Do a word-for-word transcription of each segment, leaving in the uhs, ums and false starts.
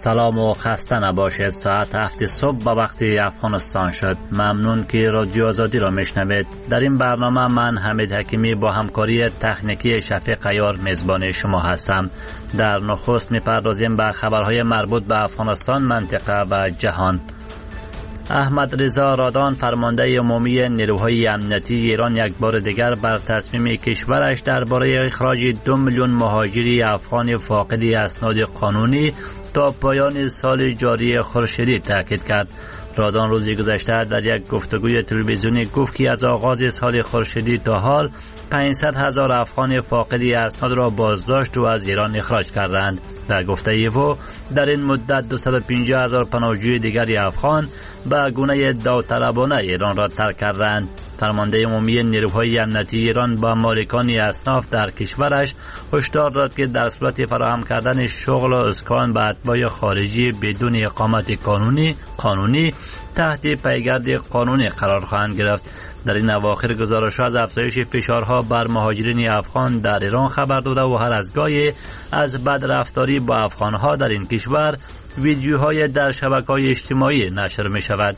سلام و خسته نباشید. ساعت هفت صبح به وقت افغانستان شد. ممنون که رادیو آزادی را میشنوید. در این برنامه من حمید حکیمی با همکاری تکنیکی شفیق عیار میزبان شما هستم. در نخست میپردازیم به خبرهای مربوط به افغانستان، منطقه و جهان. احمد رضا رادان، فرمانده عمومی نیروهای امنیتی ایران، یک بار دیگر بر تصمیم کشورش درباره اخراج دو میلیون مهاجری افغان فاقد اسناد قانونی تا پایان سال جاری خورشیدی تاکید کرد. رادان روزی گذشته در یک گفتگوی تلویزیونی گفت که از آغاز سال خورشیدی تا حال پانصد هزار افغان فاقد اسناد را بازداشت و از ایران اخراج کردند. در گفته او در این مدت دویست و پنجاه هزار پناهجوی دیگری افغان به گونه داوطلبانه ایران را ترک کردند. فرمانده عمومی نیروهای امنیتی ایران با مالکان اصناف در کشورش هشدار داد که در صورت فراهم کردن شغل و اسکان به اتباع خارجی بدون اقامت قانونی قانونی تحت پیگرد قانونی قرار خواهند گرفت. در این اواخر گزارش از افزایش فشارها بر مهاجرین افغان در ایران خبر داده و هر از گاهی از بدرفتاری با افغانها در این کشور ویدیوهای در شبکه‌های اجتماعی نشر می شود.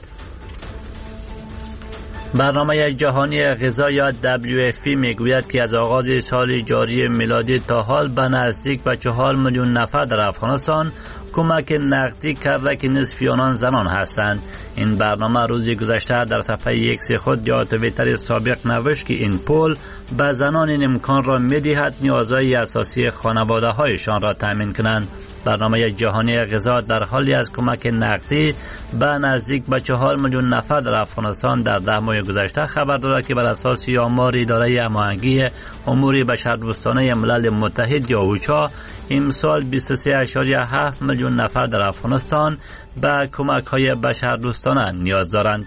برنامه جهانی غذا یا دبلیو اف پی میگوید که از آغاز سال جاری میلادی تا حال به نزدیک به چهار میلیون نفر در افغانستان کمک نقدی کرده که نصف آنان زنان هستند. این برنامه روزی گذشته در صفحه ایکس خود یا توییتر سابق نوشت که این پول به زنان این امکان را می‌دهد نیازهای اساسی خانواده هایشان را تامین کنند. برنامه جهانی غذا در حالی از کمک نقدی به نزدیک به چهار میلیون نفر در افغانستان در ده ماه گذشته خبر داده که بر اساس آمار اداره هماهنگی امور بشردوستانه ملل متحد یا اوچا امسال بیست و سه اشاریه هفت میلیون نفر در افغانستان به کمک های بشردوستانه نیاز دارند.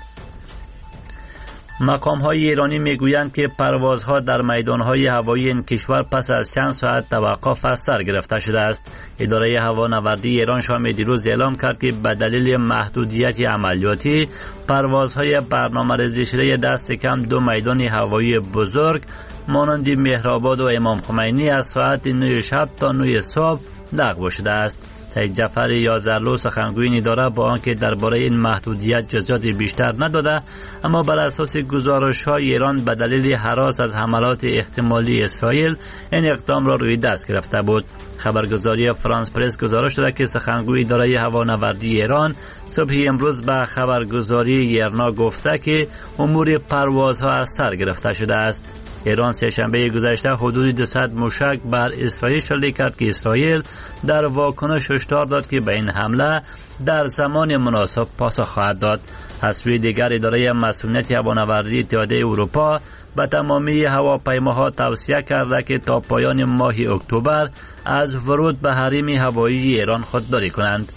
مقام های ایرانی میگویند که پروازها در میدان های هوایی این کشور پس از چند ساعت توقف از سر گرفته شده است. اداره هوانوردی ایران شام دیروز اعلام کرد که به دلیل محدودیت عملیاتی پروازهای برنامه‌ریزی شده دست کم دو میدان هوایی بزرگ مانند مهرآباد و امام خمینی از ساعت نه شب تا نه صبح لغو شده است. سید جعفر یازرلو سخنگوی اداره با آنکه درباره این محدودیت جزئیات بیشتر نداده، اما بر اساس گزارش‌های ایران به دلیل هراس از حملات احتمالی اسرائیل این اقدام را روی دست گرفته بود. خبرگزاری فرانس پرس گزارش داده که سخنگوی اداره هوانوردی ایران صبح امروز به خبرگزاری یرنا گفته که امور پروازها از سر گرفته شده است. ایران سه شنبه گذشته حدود دویست موشک بر اسرائیل شلیک کرد که اسرائیل در واکنش هشدار داد که به این حمله در زمان مناسب پاسخ خواهد داد. از سوی دیگر اداره مسئولیت هوانوردی اتحادیه اروپا به تمامی هواپیماها توصیه کرده که تا پایان ماه اکتبر از ورود به حریم هوایی ایران خودداری کنند.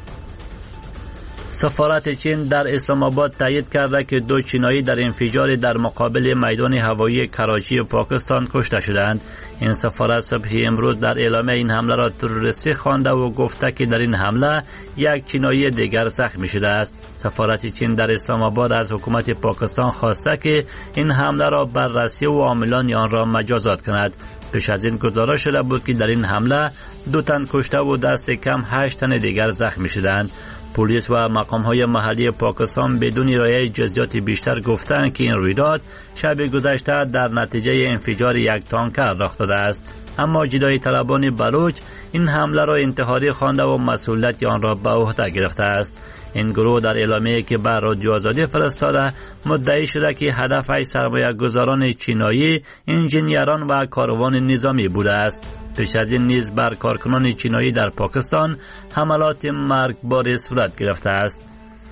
سفارت چین در اسلام آباد تایید کرده که دو چینایی در انفجار در مقابل میدان هوایی کراچی پاکستان کشته شدند. این سفارت صبح امروز در اعلامیه این حمله را تروریستی خوانده و گفته که در این حمله یک چینایی دیگر زخمی شده است. سفارت چین در اسلام آباد از حکومت پاکستان خواسته که این حمله را بررسی و عاملان آن را مجازات کند. پیش از این گزارش شده بود که در این حمله دو تن کشته و دست کم هشت تن دیگر زخمی شدند. پلیس و مقام‌های محلی پاکستان بدون ارائه جزئیات بیشتر گفتند که این رویداد شب گذشته در نتیجه انفجار یک تانکر رخ داده است. اما جدایی طلبان بلوچ این حمله را انتحاری خوانده و مسئولیت آن را به عهده گرفته است. این گروه در اعلامیه‌ای که بر رادیو آزادی فرستاده مدعی شده که هدفش سرمایه گذاران چینایی، انجینیران و کاروان نظامی بوده است. پیش از این نیز بر کارکنان چینایی در پاکستان حملات مرگبار صورت گرفته است.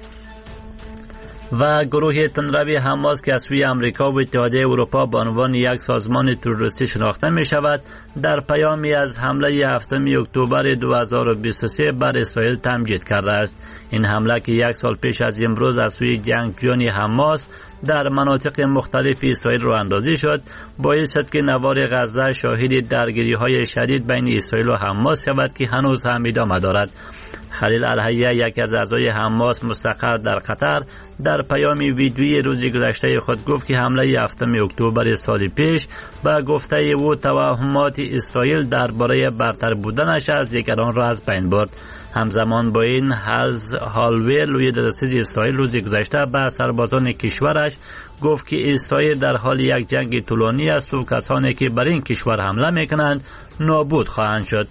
و گروه تندروی حماس که از سوی امریکا و اتحادیه اروپا به عنوان یک سازمان تروریستی شناخته می شود، در پیامی از حمله هفتم اکتبر دو هزار و بیست و سه بر اسرائیل تمجید کرده است. این حمله که یک سال پیش از امروز از سوی جنگجویان حماس در مناطق مختلف اسرائیل راه اندازی شد، باعث شد که نوار غزه شاهد درگیری‌های شدید بین اسرائیل و حماس شود که هنوز هم ادامه دارد. خلیل الحیه، یک از اعضای حماس مستقر در قطر، در پیامی ویدیویی روزی گذشته خود گفت که حمله هفتم اکتبر سال پیش به گفته او توهمات اسرائیل درباره برتر بودنش از دیگران را از بین برد. همزمان با این هز هالوی لوی دادستان اسرائیل روز گذشته به سربازان کشورش گفت که اسرائیل در حال یک جنگ طولانی است و کسانی که بر این کشور حمله میکنند نابود خواهند شد.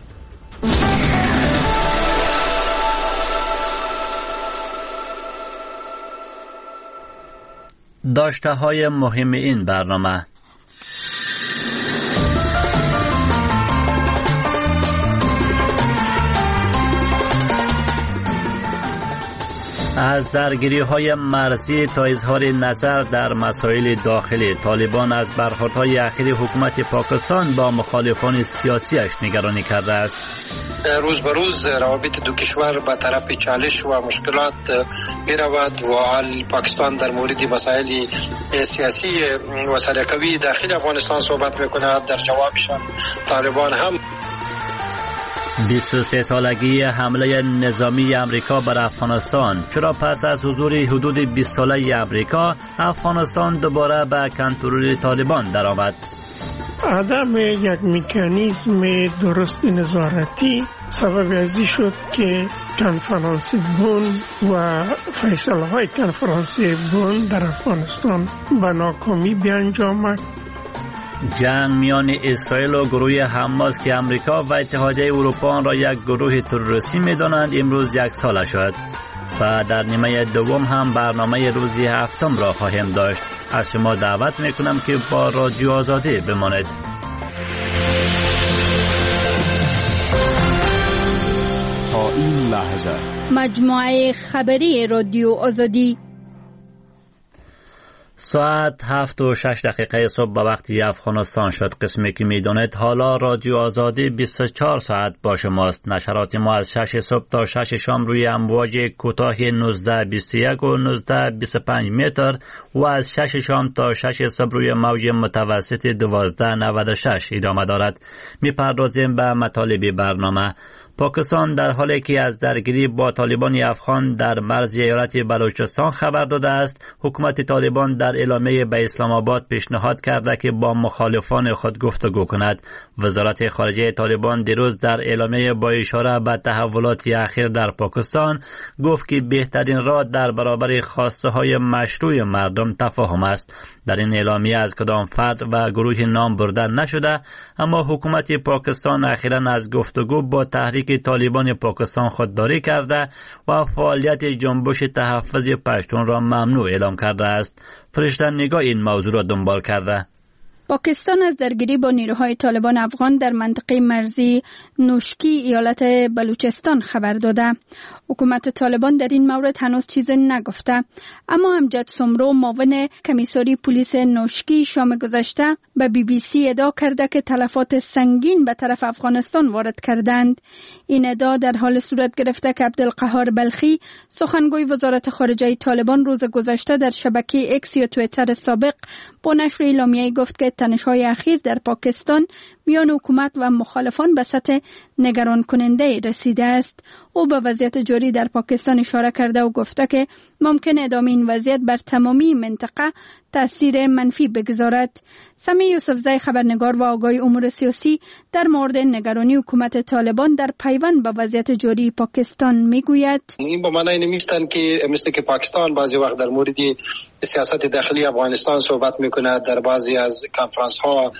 داشته های مهم این برنامه: از درگیری های مرزی تا اظهار نظر در مسائل داخلی، طالبان از برخوردهای اخیر حکومت پاکستان با مخالفان سیاسیش نگرانی کرده است. روز به روز روابط دو کشور به طرف چالش و مشکلات می رود و حال پاکستان در مورد مسائل سیاسی و سلیقه‌ای داخل افغانستان صحبت می کند. در جوابشان طالبان هم بیست و سه سالگی حمله نظامی امریکا بر افغانستان. چرا پس از حضور حدود بیست ساله امریکا افغانستان دوباره به کنترل طالبان درآمد؟ عدم یک مکانیزم درست نظارتی سبب ازی شد که کنفرانس بن و فیصله های کنفرانس بن در افغانستان به ناکامی بیانجامد. جنگ میان اسرائیل و گروه حماس که امریکا و اتحادیه اروپا را یک گروه تروریستی می‌دانند امروز یک سال شد و در نیمه دوم هم برنامه روز هفتم را خواهیم داشت. از شما دعوت میکنم که با رادیو آزادی بمانید. تا این لحظه مجموعه خبری رادیو آزادی ساعت هفت و شش دقیقه صبح به وقتی افغانستان شد. قسمی که میدانید حالا رادیو آزادی بیست و چهار ساعت با شماست. نشرات ما از شش صبح تا شش شام روی امواج کوتاه نوزده بیست و یک و نوزده بیست و پنج متر و از شش شام تا شش صبح روی موج متوسط دوازده نود و شش ادامه دارد. میپردازیم به مطالب برنامه. پاکستان در حالی که از درگیری با طالبان افغان در مرز ایالت بلوچستان خبر داده است، حکومت طالبان در اعلامیه به اسلام آباد پیشنهاد کرده که با مخالفان خود گفتگو کند. وزارت خارجه طالبان دیروز در اعلامیه با اشاره به تحولات اخیر در پاکستان گفت که بهترین راه در برابر خواسته های مشروع مردم تفاهم است. در این اعلامیه از کدام فرد و گروه نام برده نشده، اما حکومت پاکستان اخیراً از گفتگو با تحریک طالبان پاکستان خودداری کرده و فعالیت جنبش تحفظ پشتون را ممنوع اعلام کرده است. فرشته نگاه این موضوع را دنبال کرده. پاکستان از درگیری با نیروهای طالبان افغان در منطقه مرزی نوشکی ایالت بلوچستان خبر داده. حکومت طالبان در این مورد هنوز چیزی نگفته، اما امجد سمرو معاون کمیساری پلیس نوشکی شام گذشته به بی بی سی ادعا کرده که تلفات سنگین به طرف افغانستان وارد کردند. این ادعا در حال صورت گرفته که عبدالقهار بلخی سخنگوی وزارت خارجه طالبان روز گذشته در شبکه اکس یا توییتر سابق با نشر اعلامیه‌ای گفت که تنش‌های اخیر در پاکستان میان حکومت و مخالفان به سطح نگران کننده رسیده است. او به وضعیت جاری در پاکستان اشاره کرده و گفته که ممکن ادامه این وضعیت بر تمامی منطقه تاثیر منفی بگذارد. سمی یوسفزی خبرنگار و آگاه امور سیاسی در مورد نگرانی حکومت طالبان در پیوند به وضعیت جاری پاکستان میگوید: این به معنی نمیستن که مثل که پاکستان بعضی وقت در مورد سیاست داخلی افغانستان صحبت میکنه. در بعضی از کنفرانس ها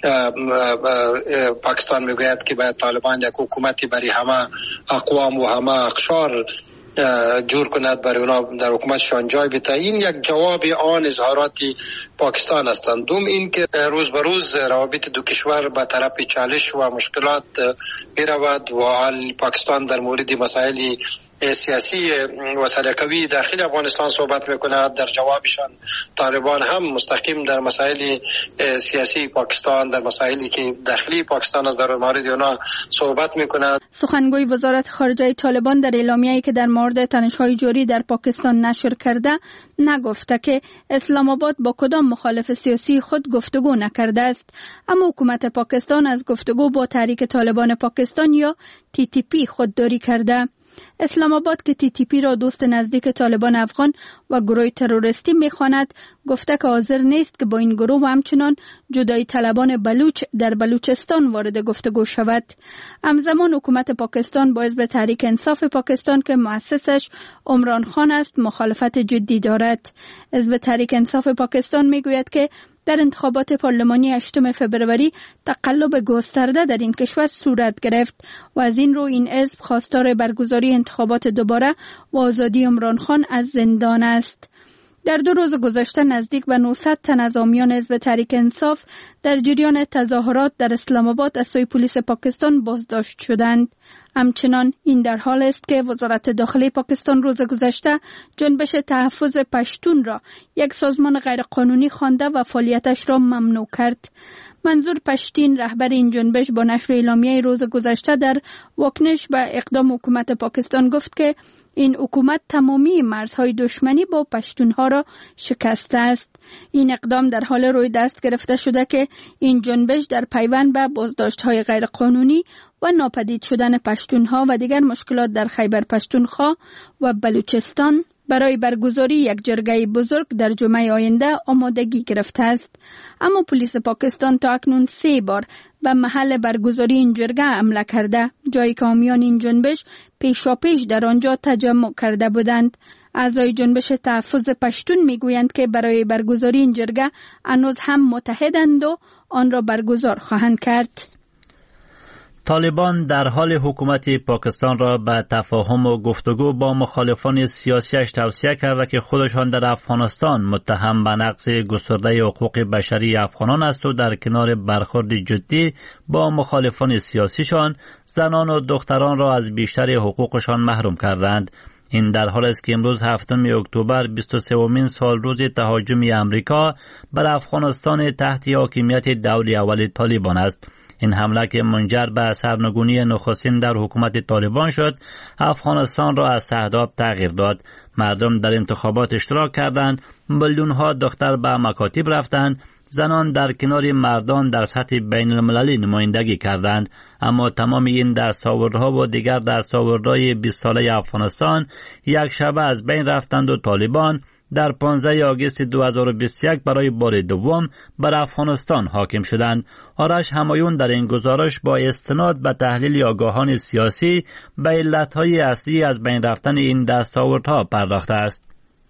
پاکستان میگوید که باید طالبان یک حکومتی برای همه اقوام و همه اقشار جور کند، برای اونا در حکومتشان جای بده. این یک جواب آن اظهارات پاکستان هستند. دوم این که روز به روز روابط دو کشور به طرف چالش و مشکلات می رود و حال پاکستان در مورد مسائل سیاسی و سلیقه‌ای داخل افغانستان صحبت میکند. در جوابشان طالبان هم مستقیم در مسائل سیاسی پاکستان، در مسائلی که داخلی پاکستان از در مورد اونا صحبت میکند. سخنگوی وزارت خارجه طالبان در اعلامیه‌ای که در مورد تنش‌های جاری در پاکستان نشر کرده نگفته که اسلام آباد با کدام مخالف سیاسی خود گفتگو نکرده است، اما حکومت پاکستان از گفتگو با تحریک طالبان پاکستان یا تی تی پی خودداری کرده. اسلام آباد که تی تی پی را دوست نزدیک طالبان افغان و گروه تروریستی می‌خواند، گفته که حاضر نیست که با این گروه و همچنان جدایی طلبان بلوچ در بلوچستان وارد گفتگو شود. همزمان حکومت پاکستان با حزب تحریک انصاف پاکستان که مؤسسش عمران خان است مخالفت جدی دارد. حزب تحریک انصاف پاکستان میگوید که در انتخابات پارلمانی هشتم فوریه تقلب گسترده در این کشور صورت گرفت و از این رو این حزب خواستار برگزاری انتخابات دوباره و آزادی عمران خان از زندان است. در دو روز گذشته نزدیک به نهصد تن از حامیان حزب تحریک انصاف در جریان تظاهرات در اسلام آباد از سوی پلیس پاکستان بازداشت شدند. همچنان این در حال است که وزارت داخلی پاکستان روز گذشته جنبش تحفظ پشتون را یک سازمان غیرقانونی خوانده و فعالیتش را ممنوع کرد. منظور پشتین رهبر این جنبش با نشر اعلامیه روز گذشته در واکنش به اقدام حکومت پاکستان گفت که این حکومت تمامی مرزهای دشمنی با پشتونها را شکسته است. این اقدام در حال روی دست گرفته شده که این جنبش در پیوند به بازداشت‌های غیرقانونی و ناپدید شدن پشتونها و دیگر مشکلات در خیبر پشتونخوا و بلوچستان برای برگزاری یک جرگه بزرگ در جمعه آینده آمادگی گرفته است. اما پلیس پاکستان تا اکنون سه بار به محل برگزاری این جرگه حمله کرده، جایی که حامیان این جنبش پیشاپیش در آنجا تجمع کرده بودند. اعضای جنبش تحفظ پشتون میگویند که برای برگزاری این جرگه هنوز هم متحدند و آن را برگزار خواهند کرد. طالبان در حال حکومت پاکستان را به تفاهم و گفتگو با مخالفان سیاسیش توصیه کرده که خودشان در افغانستان متهم به نقض گسترده حقوق بشری افغانان است و در کنار برخورد جدی با مخالفان سیاسیشان زنان و دختران را از بیشتر حقوقشان محروم کردند. این در حال است که امروز هفتم اکتبر بیست و سومین سال روز تهاجم امریکا بر افغانستان تحت حاکمیت دوله اول طالبان است. این حمله که منجر به سرنگونی نخستین در حکومت طالبان شد، افغانستان را از اهداف تغییر داد. مردم در انتخابات اشتراک کردند، میلیون‌ها دختر به مکاتب رفتند، زنان در کنار مردان در سطح بین المللی نمایندگی کردند. اما تمام این دستاوردها و دیگر دستاوردهای بیست ساله افغانستان یک شبه از بین رفتند و طالبان در پانزده آگوست دو هزار و بیست و یک برای بار دوم بر افغانستان حاکم شدند. آرش همایون در این گزارش با استناد به تحلیل آگاهان سیاسی به علتهای اصلی از بین رفتن این دستاوردها پرداخته است.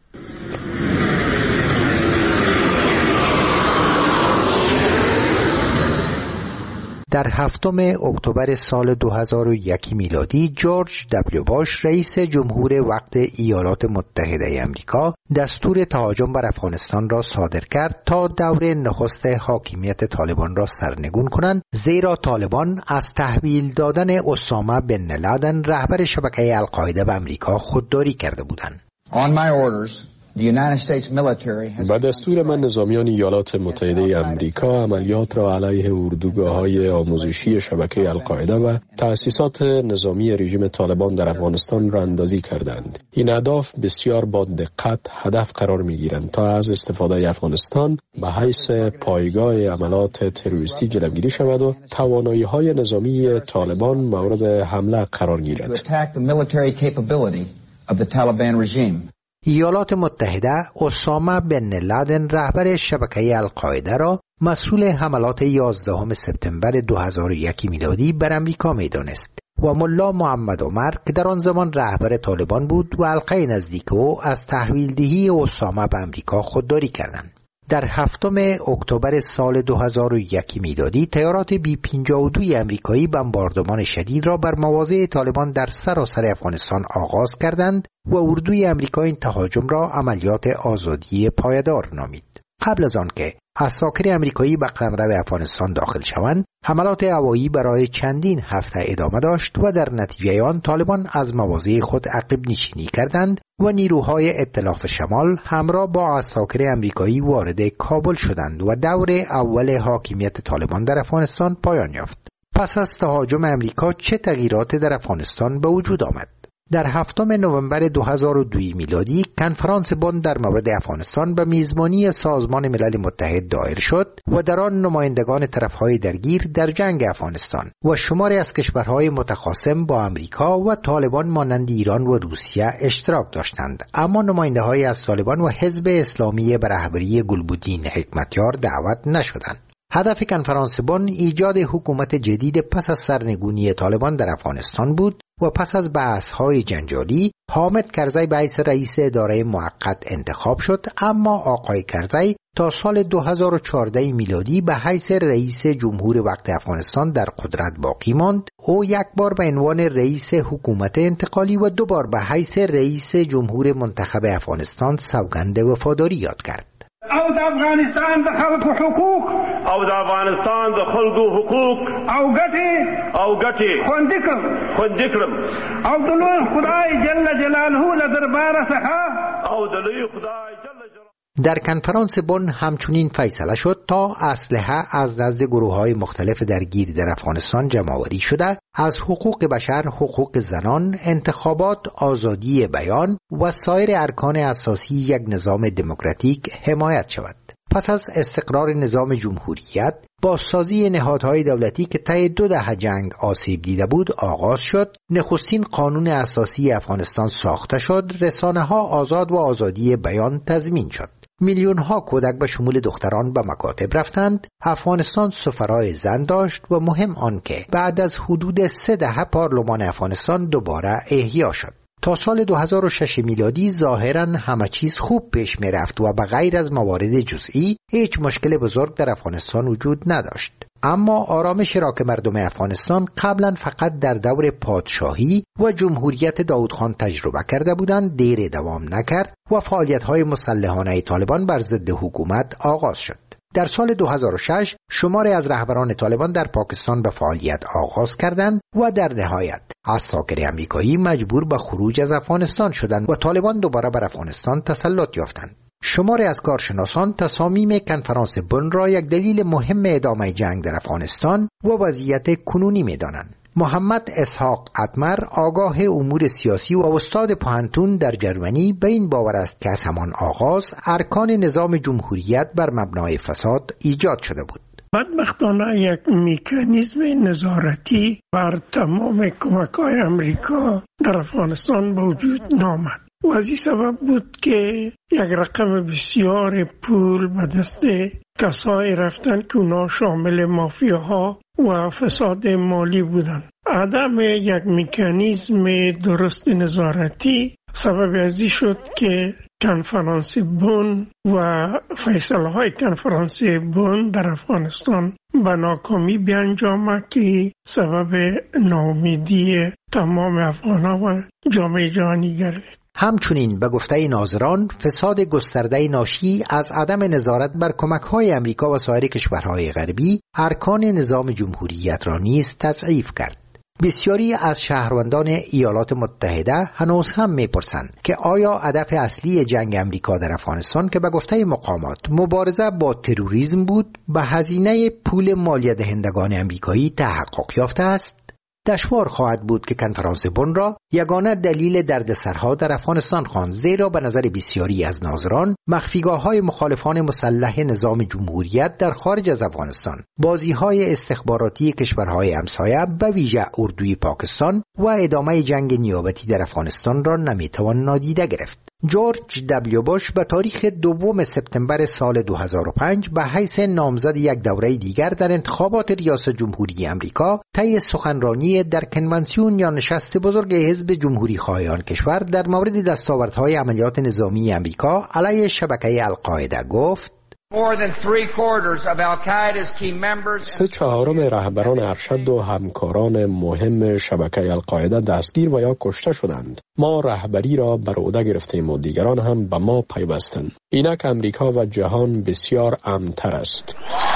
در هفتم اکتبر سال دو هزار و یک میلادی جورج دبلیو باش رئیس جمهور وقت ایالات متحده آمریکا دستور تهاجم بر افغانستان را صادر کرد تا دور نخست حاکمیت طالبان را سرنگون کنند، زیرا طالبان از تحویل دادن اسامه بن لادن رهبر شبکه القاعده به آمریکا خودداری کرده بودند. On my orders, با دستور من نظامیان ایالات متحده امریکا عملیات را علیه اردوگاه‌های آموزشی شبکه القاعده و تأسیسات نظامی رژیم طالبان در افغانستان را اندازی کردند. این اهداف بسیار با دقت هدف قرار می‌گیرند تا از استفاده افغانستان به حیث پایگاه عملات تروریستی جلوگیری شود و توانایی‌های نظامی طالبان مورد حمله قرار گیرد. ایالات متحده اسامه بن لادن رهبر شبکه القاعده را مسئول حملات یازدهم سپتامبر دو هزار و یک میلادی بر امریکا می‌دانست و ملا محمد عمر که در آن زمان رهبر طالبان بود و حلقه نزدیک او از تحویل دهی اسامه به امریکا خودداری کردند. در هفتم اکتبر سال دو هزار و یک میلادی تیارات بی پنجاه و دو امریکایی بمباردمان شدید را بر مواضع طالبان در سراسر افغانستان آغاز کردند و اردوی امریکا این تهاجم را عملیات آزادی پایدار نامید. قبل از آن که عساکر امریکایی به قلمرو افغانستان داخل شوند، حملات هوایی برای چندین هفته ادامه داشت و در نتیجه آن طالبان از مواضع خود عقب نشینی کردند و نیروهای ائتلاف شمال همراه با عساکر امریکایی وارد کابل شدند و دور اول حاکمیت طالبان در افغانستان پایان یافت. پس از تهاجم امریکا چه تغییراتی در افغانستان به وجود آمد؟ در هفتم نوامبر دو هزار و دو میلادی کنفرانس بن در مورد افغانستان به میزبانی سازمان ملل متحد دایر شد و در آن نمایندگان طرفهای درگیر در جنگ افغانستان و شماری از کشورهای متخاصم با امریکا و طالبان مانند ایران و روسیه اشتراک داشتند، اما نماینده‌های از طالبان و حزب اسلامی به رهبری گلبدین حکمتیار دعوت نشدند. هدف کنفرانس بن ایجاد حکومت جدید پس از سرنگونی طالبان در افغانستان بود و پس از بحث‌های جنجالی حامد کرزی به حیث رئیس اداره موقت انتخاب شد، اما آقای کرزی تا سال دو هزار و چهارده میلادی به حیث رئیس جمهور وقت افغانستان در قدرت باقی ماند. او یک بار به عنوان رئیس حکومت انتقالی و دو بار به حیث رئیس جمهور منتخب افغانستان سوگند وفاداری یاد کرد. او د افغانستان د خلکو حقوق او د افغانستان د خلکو حقوق او ګټې او ګټې خوندي کړم خوندي کړم او د لوی خدای جل جلاله له درباره څخه او د لوی خدای جل جلاله. در کنفرانس بن همچنین فیصله شد تا اسلحه از نزد گروه‌های مختلف درگیر در افغانستان جمع‌آوری شده، از حقوق بشر، حقوق زنان، انتخابات، آزادی بیان و سایر ارکان اساسی یک نظام دموکراتیک حمایت شود. پس از استقرار نظام جمهوریت، بازسازی نهادهای دولتی که طی دو دهه جنگ آسیب دیده بود آغاز شد. نخستین قانون اساسی افغانستان ساخته شد. رسانه‌ها آزاد و آزادی بیان تضمین شد. میلیون‌ها کودک به شمول دختران به مکاتب رفتند. افغانستان سفرای زن داشت و مهم آن که بعد از حدود سه دهه پارلمان افغانستان دوباره احیا شد. تا سال دو هزار و شش میلادی ظاهراً همه چیز خوب پیش می رفت و به غیر از موارد جزئی هیچ مشکل بزرگ در افغانستان وجود نداشت. اما آرامش را که مردم افغانستان قبلا فقط در دور پادشاهی و جمهوریت داود خان تجربه کرده بودند دیر دوام نکرد و فعالیت‌های مسلحانه طالبان بر ضد حکومت آغاز شد. در سال دو هزار و شش شماری از رهبران طالبان در پاکستان به فعالیت آغاز کردند و در نهایت عساکر امریکایی مجبور به خروج از افغانستان شدند و طالبان دوباره بر افغانستان تسلط یافتند. شماری از کارشناسان تصامیم کنفرانس بن را یک دلیل مهم ادامه جنگ در افغانستان و وضعیت کنونی می‌دانند. محمد اسحاق اتمر، آگاه امور سیاسی و استاد پوهنتون در جرمنی، به این باور است که از همان آغاز ارکان نظام جمهوریت بر مبنای فساد ایجاد شده بود. بدبختانه یک مکانیزم نظارتی بر تمام کمک‌های امریکا در افغانستان به وجود نامد و از این سبب بود که یک رقم بسیار پول به دست کسایی رفتن که اونا شامل مافیاها و فساد مالی بودند. عدم یک مکانیزم درست نظارتی سبب ازی شد که کنفرانس بن و فیصله های کنفرانس بن در افغانستان به ناکامی بیانجامد که سبب ناامیدی تمام افغانان و جامعه جهانی گردید. همچنین به گفته ناظران فساد گسترده ناشی از عدم نظارت بر کمک‌های امریکا و سایر کشورهای غربی ارکان نظام جمهوریت را نیز تضعیف کرد. بسیاری از شهروندان ایالات متحده هنوز هم می‌پرسند که آیا هدف اصلی جنگ امریکا در افغانستان که به گفته مقامات مبارزه با تروریسم بود به هزینه پول مالیه دهندگان امریکایی تحقق یافته است؟ دشوار خواهد بود که کنفرانس بن را یگانه دلیل دردسرها در افغانستان خواند، زیرا به نظر بسیاری از ناظران مخفیگاه‌های مخالفان مسلح نظام جمهوریت در خارج از افغانستان، بازی‌های استخباراتی کشورهای همسایه به ویژه اردوی پاکستان و ادامه جنگ نیابتی در افغانستان را نمیتوان نادیده گرفت. جورج دبلیو بوش به تاریخ دوم سپتامبر سال دو هزار و پنج به حیث نامزد یک دوره دیگر در انتخابات ریاست جمهوری امریکا طی سخنرانی در کنونسیون یا نشست بزرگ حزب جمهوری خواهان کشور در مورد دستاوردهای عملیات نظامی امریکا علیه شبکه القاعده گفت: سه چهارم رهبران ارشد و همکاران مهم شبکه القاعده دستگیر و یا کشته شدند. ما رهبری را بر عهده گرفتیم و دیگران هم به ما پیوستند. اینک امریکا و جهان بسیار امن‌تر است.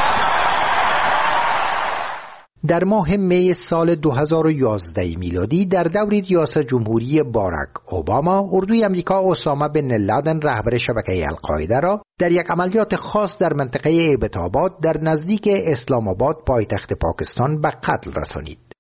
در ماه می سال دو هزار و یازده میلادی در دور ریاست جمهوری باراک اوباما، اردوی امریکا اسامه بن لادن رهبر شبکه القاعده را در یک عملیات خاص در منطقه ایبت‌آباد در نزدیک اسلام آباد پایتخت پاکستان به قتل رسانید.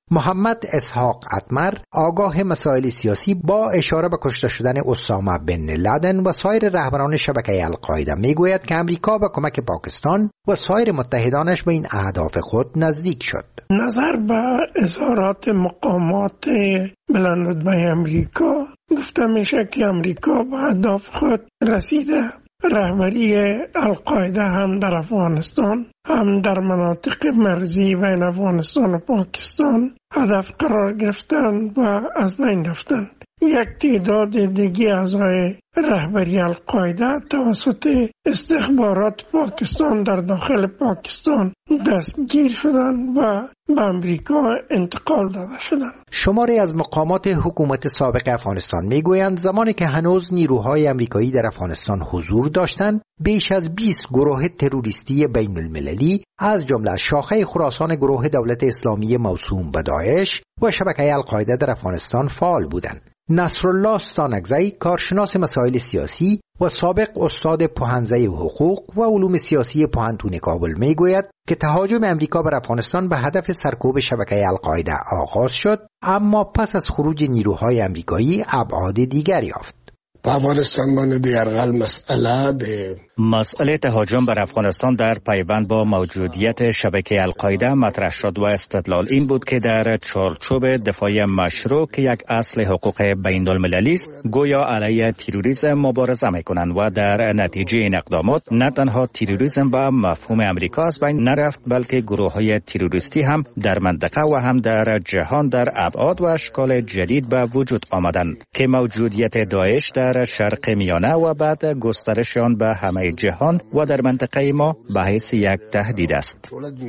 محمد اسحاق اتمر آگاه مسائل سیاسی با اشاره به کشته شدن اسامه بن لادن و سایر رهبران شبکه القاعده میگوید که امریکا با کمک پاکستان و سایر متحدانش به این اهداف خود نزدیک شد. نظر به اظهارات مقامات بلندرتبه امریکا گفته میشه که امریکا به اهداف خود رسیده. رهبری القاعده هم در افغانستان هم در مناطق مرزی بین افغانستان و پاکستان هدف قرار گرفتن و از بین رفتن. یک تعداد دیگه اعضای رهبری القاعده توسط استخبارات پاکستان در داخل پاکستان دستگیر شدن و به امریکا انتقال داده شدن. شماری از مقامات حکومت سابق افغانستان میگویند زمانی که هنوز نیروهای امریکایی در افغانستان حضور داشتند، بیش از بیست گروه تروریستی بین المللی از جمله شاخه خراسان گروه دولت اسلامی موسوم به داعش و شبکه القاعده در افغانستان فعال بودند. نصرالله ستانکزی، کارشناس مسائل سیاسی و سابق استاد پوهنځی حقوق و علوم سیاسی پوهنتون کابل میگوید که تهاجم امریکا بر افغانستان به هدف سرکوب شبکه القاعده آغاز شد، اما پس از خروج نیروهای امریکایی ابعاد دیگری یافت. افغانستان باندې یرغل مسئله د مسئله تهاجم بر افغانستان در پیوند با موجودیت شبکه القاعده مطرح شد و استدلال این بود که در چارچوب دفاع مشروع که یک اصل حقوق بین المللی است، گویا علیه تروریسم مبارزه میکنند و در نتیجه این اقدامات نه تنها تروریسم با مفهوم امریکا از بین نرفت، بلکه گروه‌های تروریستی هم در منطقه و هم در جهان در ابعاد و اشکال جدید به وجود آمدند که موجودیت داعش در شرق میانه و بعد گسترش آن به همه جهان و در منطقه ما به حیث یک تهدید است.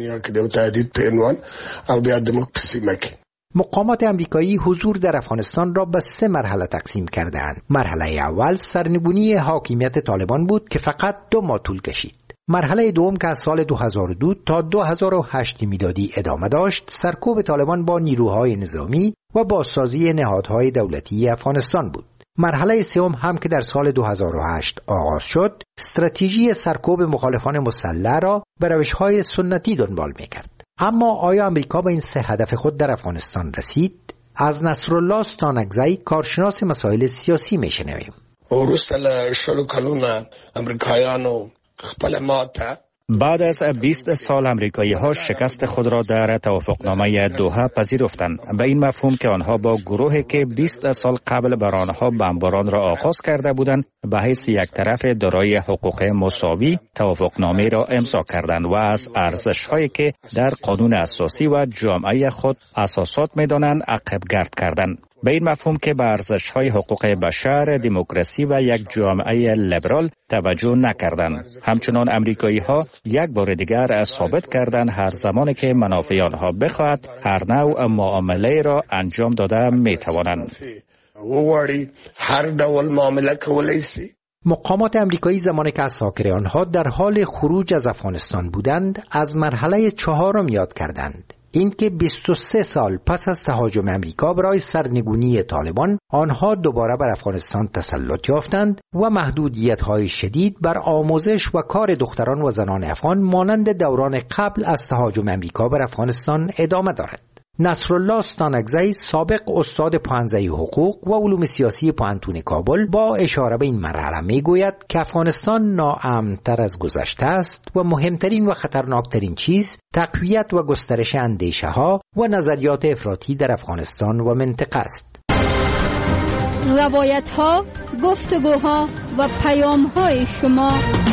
مقامات امریکایی حضور در افغانستان را به سه مرحله تقسیم کردند. مرحله اول سرنگونی حاکمیت طالبان بود که فقط دو ماه طول کشید. مرحله دوم که از سال دو هزار و دو تا دو هزار و هشت میلادی ادامه داشت، سرکوب طالبان با نیروهای نظامی و بازسازی نهادهای دولتی افغانستان بود. مرحله سوم هم که در سال دو هزار و هشت آغاز شد، استراتژی سرکوب مخالفان مسلح را به روش‌های سنتی دنبال می‌کرد. اما آیا امریکا به این سه هدف خود در افغانستان رسید؟ از نصرالله ستانکزی، کارشناس مسائل سیاسی میشنویم. وروسته له شلو کلونه امریکایانو خپل ماته بعد از بیست سال امریکایی ها شکست خود را در توافقنامه دوحه پذیرفتند، به این مفهوم که آنها با گروهی که بیست سال قبل بر آنها بمباران را آغاز کرده بودند به حیث یک طرف دارای حقوق مساوی توافقنامه را امضا کردند و از ارزش‌هایی که در قانون اساسی و جامعه خود اساسات می‌دانند عقب گرد کردند. به این مفهوم که به ارزش‌های حقوق بشر، دموکراسی و یک جامعه لیبرال توجه نکردند. همچنان امریکایی‌ها یک بار دیگر ثابت کردند هر زمانی که منافع آنها بخواهد هر نوع معامله را انجام داده می‌توانند. هر ډول معامله کولی شي. مقامات امریکایی زمانی که اساکر آنها در حال خروج از افغانستان بودند، از مرحله چهارم یاد کردند. اینکه بیست و سه سال پس از تهاجم امریکا برای سرنگونی طالبان، آنها دوباره بر افغانستان تسلط یافتند و محدودیت‌های شدید بر آموزش و کار دختران و زنان افغان مانند دوران قبل از تهاجم امریکا بر افغانستان ادامه دارد. نصرالله ستانکزی، سابق استاد پوهنځی حقوق و علوم سیاسی پوهنتون کابل، با اشاره به این مرحله میگوید که افغانستان ناامن‌تر از گذشته است و مهمترین و خطرناکترین چیز تقویت و گسترش اندیشه ها و نظریات افراطی در افغانستان و منطقه است. روایت ها، گفتگوها و پیام های شما.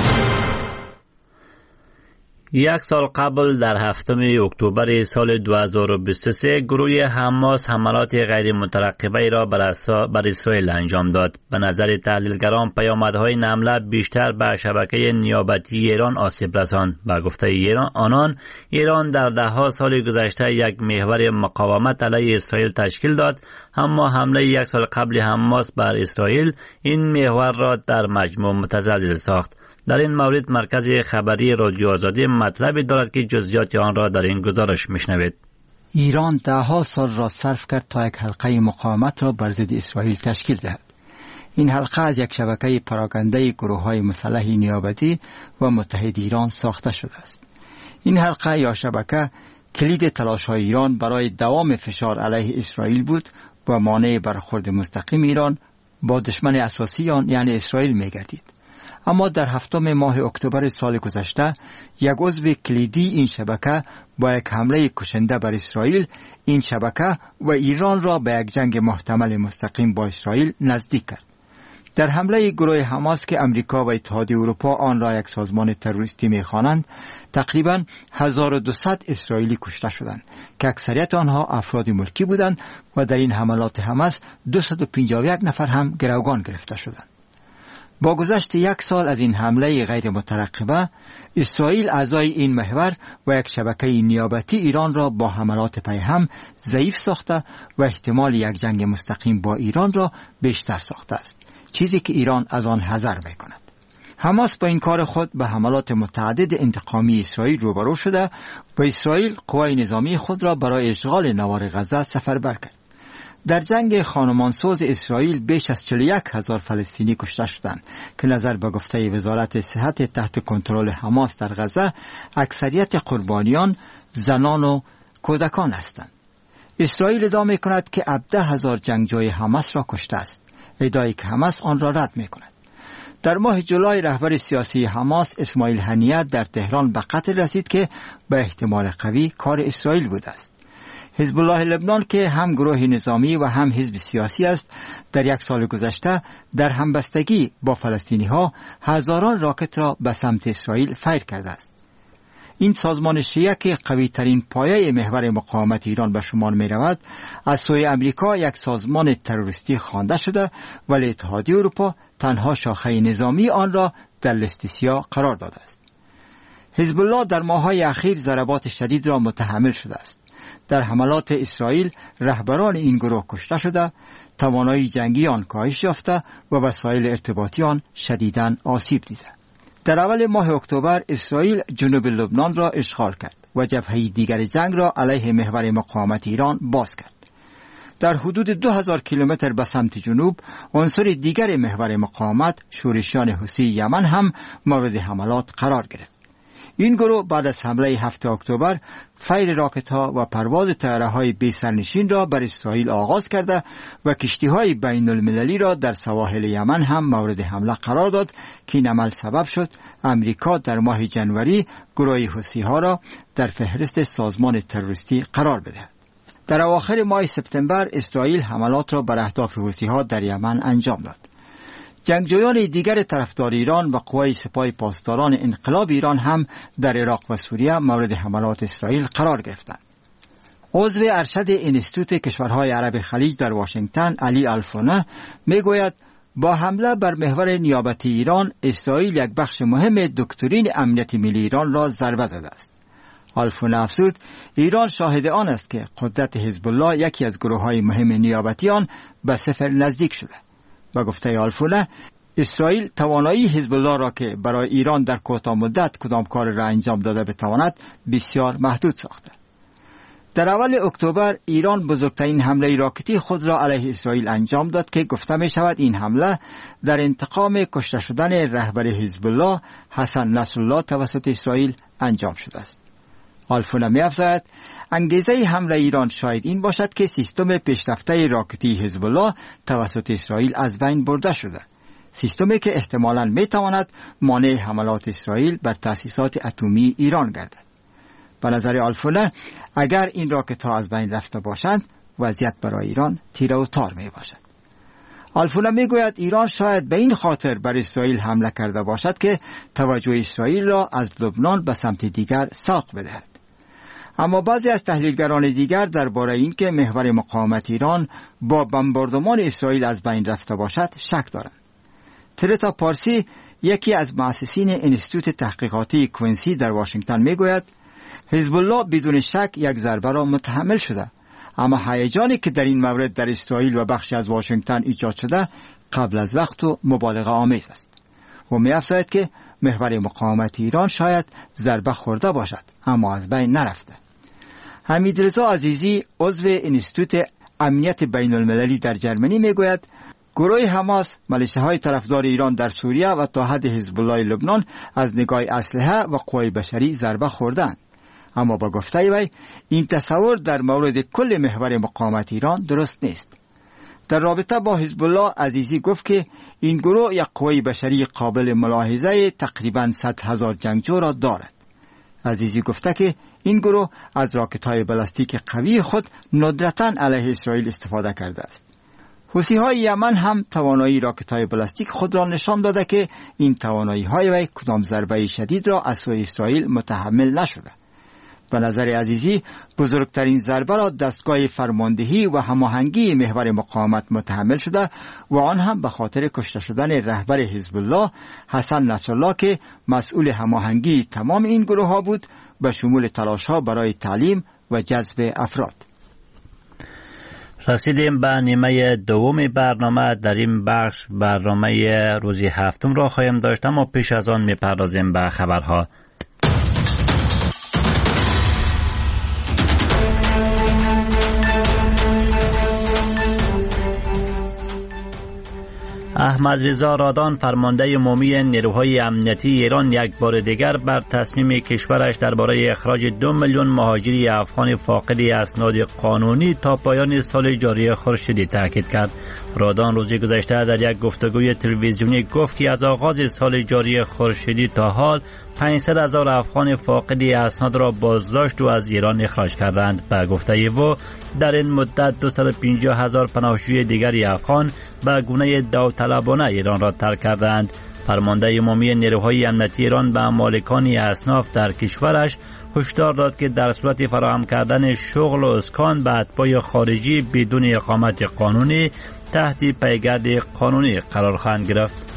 یک سال قبل در هفتم اکتبر سال دو هزار و بیست و سه گروه حماس حملات غیر مترقبه را بر, بر اسرائیل انجام داد. به نظر تحلیلگران پیامدهای این حمله بیشتر به شبکه نیابتی ایران آسیب رساند. به گفته ایران آنان ایران در ده ها سال گذشته یک محور مقاومت علیه اسرائیل تشکیل داد، اما حمله یک سال قبل حماس بر اسرائیل این محور را در مجموع متزلزل ساخت. در این مورد مرکز خبری رادیو آزادی مطلبی دارد که جزئیات آن را در این گزارش میشنوید. ایران ده ها سال را صرف کرد تا یک حلقه مقاومت را بر ضد اسرائیل تشکیل دهد. این حلقه از یک شبکه پراکنده گروه‌های مسلح نیابتی و متحد ایران ساخته شده است. این حلقه یا شبکه کلید تلاش‌های ایران برای دوام فشار علیه اسرائیل بود و مانع برخورد مستقیم ایران با دشمن اساسی آن یعنی اسرائیل می‌گردید. اما در هفتم ماه اکتبر سال گذشته یک عضو کلیدی این شبکه با یک حمله کشنده بر اسرائیل این شبکه و ایران را به یک جنگ محتمل مستقیم با اسرائیل نزدیک کرد. در حمله گروه حماس که امریکا و اتحادیه اروپا آن را یک سازمان تروریستی می‌خوانند، تقریباً هزار و دویست اسرائیلی کشته شدند که اکثریت آنها افراد ملکی بودند و در این حملات حماس دویست و پنجاه و یک نفر هم گروگان گرفته شدند. با گذشت یک سال از این حمله غیر مترقبه، اسرائیل اعضای این محور و یک شبکه نیابتی ایران را با حملات پیهم ضعیف ساخته و احتمال یک جنگ مستقیم با ایران را بیشتر ساخته است، چیزی که ایران از آن حذر می‌کند. حماس با این کار خود به حملات متعدد انتقامی اسرائیل روبرو شده و اسرائیل قوای نظامی خود را برای اشغال نوار غزه سفربر کرد. در جنگ خانمانسوز اسرائیل بیش از چهل و یک هزار فلسطینی کشته شدند که نظر به گفته وزارت صحت تحت کنترل حماس در غزه اکثریت قربانیان زنان و کودکان هستند. اسرائیل ادعا می‌کند که هفده هزار جنگجوی حماس را کشته است، ادعایی که حماس آن را رد می‌کند. در ماه جولای رهبر سیاسی حماس اسماعیل هنیه در تهران به قتل رسید که به احتمال قوی کار اسرائیل بوده است. حزب الله لبنان که هم گروه نظامی و هم حزب سیاسی است، در یک سال گذشته در همبستگی با فلسطینی ها هزاران راکت را به سمت اسرائیل فیر کرده است. این سازمان شیعه که قوی ترین پایه محور مقاومت ایران به شمار می رود، از سوی امریکا یک سازمان تروریستی خوانده شده ولی اتحادیه اروپا تنها شاخه نظامی آن را در لیست سیاه قرار داده است. حزب الله در ماه‌های اخیر ضربات شدید را متحمل شده است. در حملات اسرائیل رهبران این گروه کشته شده، توانایی جنگی آن کاهش یافته و وسایل ارتباطی آن شدیداً آسیب دیده. در اول ماه اکتبر اسرائیل جنوب لبنان را اشغال کرد و جبهه دیگر جنگ را علیه محور مقاومت ایران باز کرد. در حدود دو هزار کیلومتر به سمت جنوب عنصر دیگر محور مقاومت شورشیان حوثی یمن هم مورد حملات قرار گرفت. این گروه بعد از حمله هفت اکتبر فیر راکت‌ها و پرواز طیاره‌های بی سرنشین را بر اسرائیل آغاز کرده و کشتی‌های بین المللی را در سواحل یمن هم مورد حمله قرار داد که این عمل سبب شد امریکا در ماه جنوری گروه حوثی‌ها را در فهرست سازمان تروریستی قرار بدهد. در اواخر ماه سپتامبر اسرائیل حملات را بر اهداف حوثی‌ها در یمن انجام داد. جنگجویان دیگر طرفدار ایران و قوای سپاه پاسداران انقلاب ایران هم در عراق و سوریه مورد حملات اسرائیل قرار گرفتند. عضو ارشد انستیتوت کشورهای عرب خلیج در واشنگتن علی الفونه میگوید با حمله بر محور نیابتی ایران اسرائیل یک بخش مهم دکترین امنیت ملی ایران را ضربه زده است. الفونه افزود ایران شاهد آن است که قدرت حزب الله یکی از گروه‌های مهم نیابتی آن به صفر نزدیک شده. با گفته الفونه اسرائیل توانایی حزب الله را که برای ایران در کوتاه مدت کدام کار را انجام داده بتواند بسیار محدود ساخته. در اول اکتبر ایران بزرگترین حمله راکتی خود را علیه اسرائیل انجام داد که گفته می شود این حمله در انتقام کشته شدن رهبر حزب الله حسن نصرالله توسط اسرائیل انجام شده است. الفونه می افزاید انگیزه حمله ایران شاید این باشد که سیستم پیشرفته راکتی حزب الله توسط اسرائیل از بین برده شده، سیستمی که احتمالاً می تواند مانع حملات اسرائیل بر تأسیسات اتمی ایران گردد. به نظر الفونه اگر این راکت ها از بین رفته باشند وضعیت برای ایران تیره و تار می باشد. الفونه می گوید ایران شاید به این خاطر بر اسرائیل حمله کرده باشد که توجه اسرائیل را از لبنان به سمت دیگر ساق بدهد. اما بعضی از تحلیلگران دیگر درباره این که محور مقاومت ایران با بمباردمان اسرائیل از بین رفته باشد شک دارند. ترتا پارسی یکی از مؤسسین انستیتوت تحقیقاتی کوینسی در واشنگتن میگوید حزب الله بدون شک یک ضربه را متحمل شده، اما هیجانی که در این مورد در اسرائیل و بخشی از واشنگتن ایجاد شده قبل از وقت و مبالغه آمیز است. و می‌افزاید که محور مقاومت ایران شاید ضربه خورده باشد اما از بین نرفته. حمیدرضا عزیزی عضو انستیتوت امنیت بین المللی در جرمنی میگوید گروه حماس ملیشه‌های طرفدار ایران در سوریه و تا حد حزب الله لبنان از نگاه اسلحه و قوای بشری ضربه خوردند. اما با گفته وی این تصور در مورد کل محور مقاومت ایران درست نیست. در رابطه با حزب الله عزیزی گفت که این گروه یک قوه بشری قابل ملاحظه تقریباً صد هزار جنگجو را دارد. عزیزی گفته که این گروه از راکت‌های بالستیک قوی خود ندرتاً علیه اسرائیل استفاده کرده است. حوثی‌های یمن هم توانایی راکت‌های بالستیک خود را نشان داده که این توانایی‌های وی کدام ضربه شدید را از سوی اسرائیل متحمل نشده. به نظر عزیزی بزرگترین ضربه را دستگاه فرماندهی و هماهنگی محور مقاومت متحمل شده و آن هم به خاطر کشته شدن رهبر حزب الله حسن نصرالله که مسئول هماهنگی تمام این گروه ها بود، به شمول تلاش ها برای تعلیم و جذب افراد. رسیدیم به نیمه دوم برنامه. در این بخش برنامه روزی هفتم را خواهیم داشت، اما پیش از آن میپردازیم به خبرها. احمد رضا رادان فرمانده عمومی نیروهای امنیتی ایران یک بار دیگر بر تصمیم کشورش درباره اخراج دو میلیون مهاجری افغان فاقد اسناد قانونی تا پایان سال جاری خورشیدی تاکید کرد. رادان روز گذشته در یک گفتگوی تلویزیونی گفت که از آغاز سال جاری خورشیدی تا حال پانصد هزار افغان فاقد اسناد را بازداشت و از ایران اخراج کردند. به گفته او در این مدت دویست و پنجاه هزار پناهجوی دیگری افغان به گونه داوطلبانه ایران را ترک کردند. فرمانده عمومی نیروهای امنیتی ایران به مالکان اصناف در کشورش هشدار داد که در صورت فراهم کردن شغل و اسکان به اتباع خارجی بدون اقامت قانونی تحت پیگرد قانونی قرار خواهند گرفت.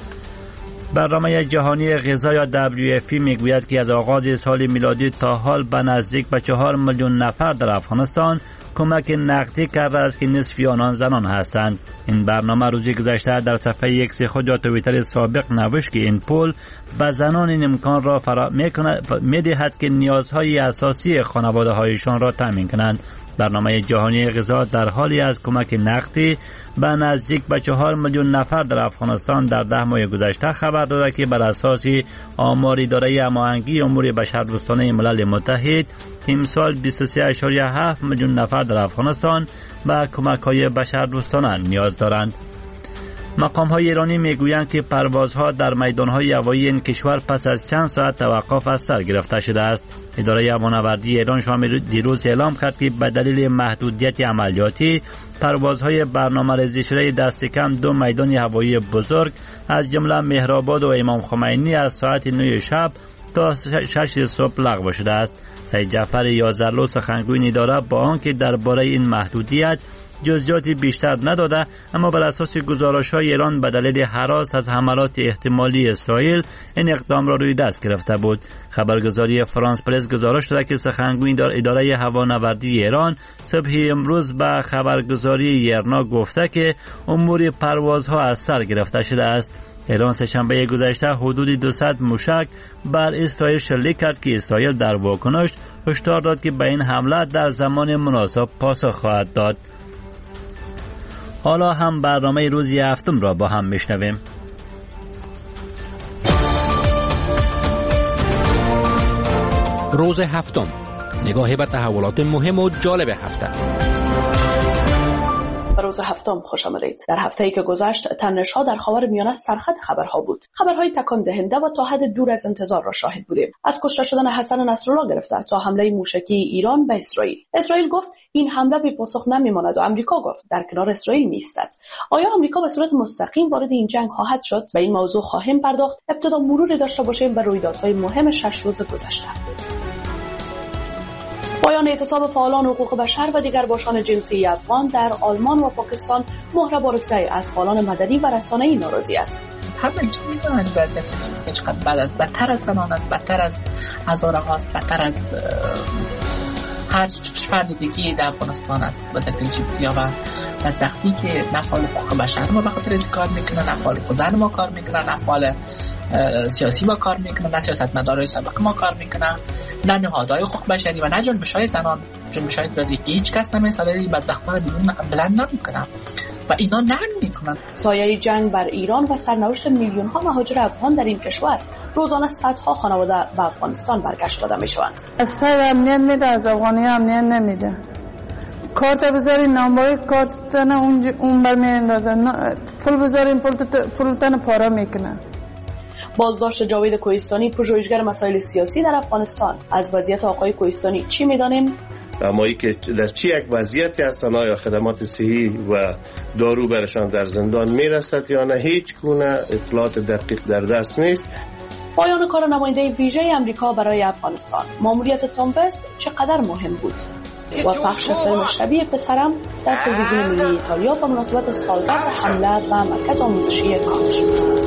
برنامه جهانی غذا یا دبلیو اف پی میگوید که از آغاز سال میلادی تا حال به نزدیک به چهار میلیون نفر در افغانستان کمک نقدی کرده است که نصف آنان زنان هستند. این برنامه روز گذشته در صفحه ایکس خود یا توییتر سابق نوشت که این پول به زنان این امکان را فراهم می‌دهد که نیازهای اساسی خانواده هایشان را تامین کنند. برنامه جهانی غذا در حالی از کمک نقدی به نزدیک به چهار میلیون نفر در افغانستان در ده ماه گذشته خبر داده که بر اساس آمار اداره هماهنگی امور بشردوستانه ملل متحد امسال بیست و سه ممیز هفت میلیون نفر در افغانستان به کمک‌های بشردوستانه نیاز دارند. مقام‌های ایرانی میگویند که پروازها در میدان‌های هوایی این کشور پس از چند ساعت توقف از سر گرفته شده است. اداره هوانوردی ایران شام دیروز اعلام کرد که به دلیل محدودیت عملیاتی پروازهای برنامه‌ریزی شده دست کم دو میدان هوایی بزرگ از جمله مهرآباد و امام خمینی از ساعت نه شب تا شش صبح لغو شده است. سید جعفر یازرلو سخنگوی اداره با آنکه درباره این محدودیت جزئیاتی بیشتر نداده، اما بر اساس گزارش‌های ایران به دلیل هراس از حملات احتمالی اسرائیل این اقدام را روی دست گرفته بود. خبرگزاری فرانس پرس گزارش داده که سخنگوی اداره هوانوردی ایران صبح امروز به خبرگزاری یرنا گفته که امور پروازها از سر گرفته شده است. ایران سه‌شنبه گذشته حدود دویست موشک بر اسرائیل شلیک کرد که اسرائیل در واکنش هشدار داد که به این حمله در زمان مناسب پاسخ خواهد داد. حالا هم برنامه روزی هفتم را با هم میشنویم. روز هفتم، نگاهی به تحولات مهم و جالب هفته. روز هفتم خوش آمدید. در هفته‌ای که گذشت تنش‌ها در خاورمیانه سرخط خبرها بود. خبرهای تکان دهنده و تا حد دور از انتظار را شاهد بودیم. از کشته شدن حسن نصرالله گرفته تا حمله موشکی ایران به اسرائیل. اسرائیل گفت این حمله بی پاسخ نمیماند و آمریکا گفت در کنار اسرائیل می‌ایستد. آیا آمریکا به صورت مستقیم وارد این جنگ خواهد شد؟ به این موضوع خواهیم پرداخت. ابتدا مروری داشته باشیم به رویدادهای مهم شش روز گذشته. پایان اعتصاب فعالان حقوق بشر و دیگر باشان جنسی افغان در آلمان و پاکستان مهر بارکزای از فعالان مدنی و رسانه‌ای ناراضی است. همه چیز می‌دونن وضعیت که چقدر بد است، بدتر از زنان است، بدتر از هزاره هاست، بدتر از هر فرد دیگه در افغانستان است. وضعیت جبریا و بدبختی که نه فعال حقوق بشر ما به خاطر این کار میکنن، نه فعال زن ما کار میکنن، نه فعال سیاسی ما کار میکنن، نه سیاستمدارای سابق ما کار میکنن، نه نهادهای حقوق بشری و نه جنبش‌های زنان. جنبش‌های دیگه هیچ کس نمی‌سازه. این بدبختان بدون بلند نمیکنن. و اینا ننگ میکنن. سایه جنگ بر ایران و سرنوشت میلیون ها مهاجر افغان در این کشور، روزانه صدها خانواده به افغانستان برگشت داده میشوند. از سر امنیت میده، از افغانی امنیت نمیده. کارت بذاری نامبر کارت تن اون اون بر میاندازن، پول بذارین پول پول تن پاره میکنه. بازداشت جاوید کوهستانی، پژوهشگر مسائل سیاسی در افغانستان. از وضعیت آقای کوهستانی چی میدانیم؟ امایی که در چی یک وضعیتی هستند، آیا خدمات صحی و دارو برشان در زندان میرسد یا نه، هیچ گونه اطلاعات دقیق در دست نیست. پایان کار نماینده ویژه آمریکا برای افغانستان، ماموریت تام وست چقدر مهم بود؟ و پخش فیلم شبیه پسرم در تلویزیون ملی ایتالیا به مناسبت سالگرد حمله به مرکز آموزشی کاج.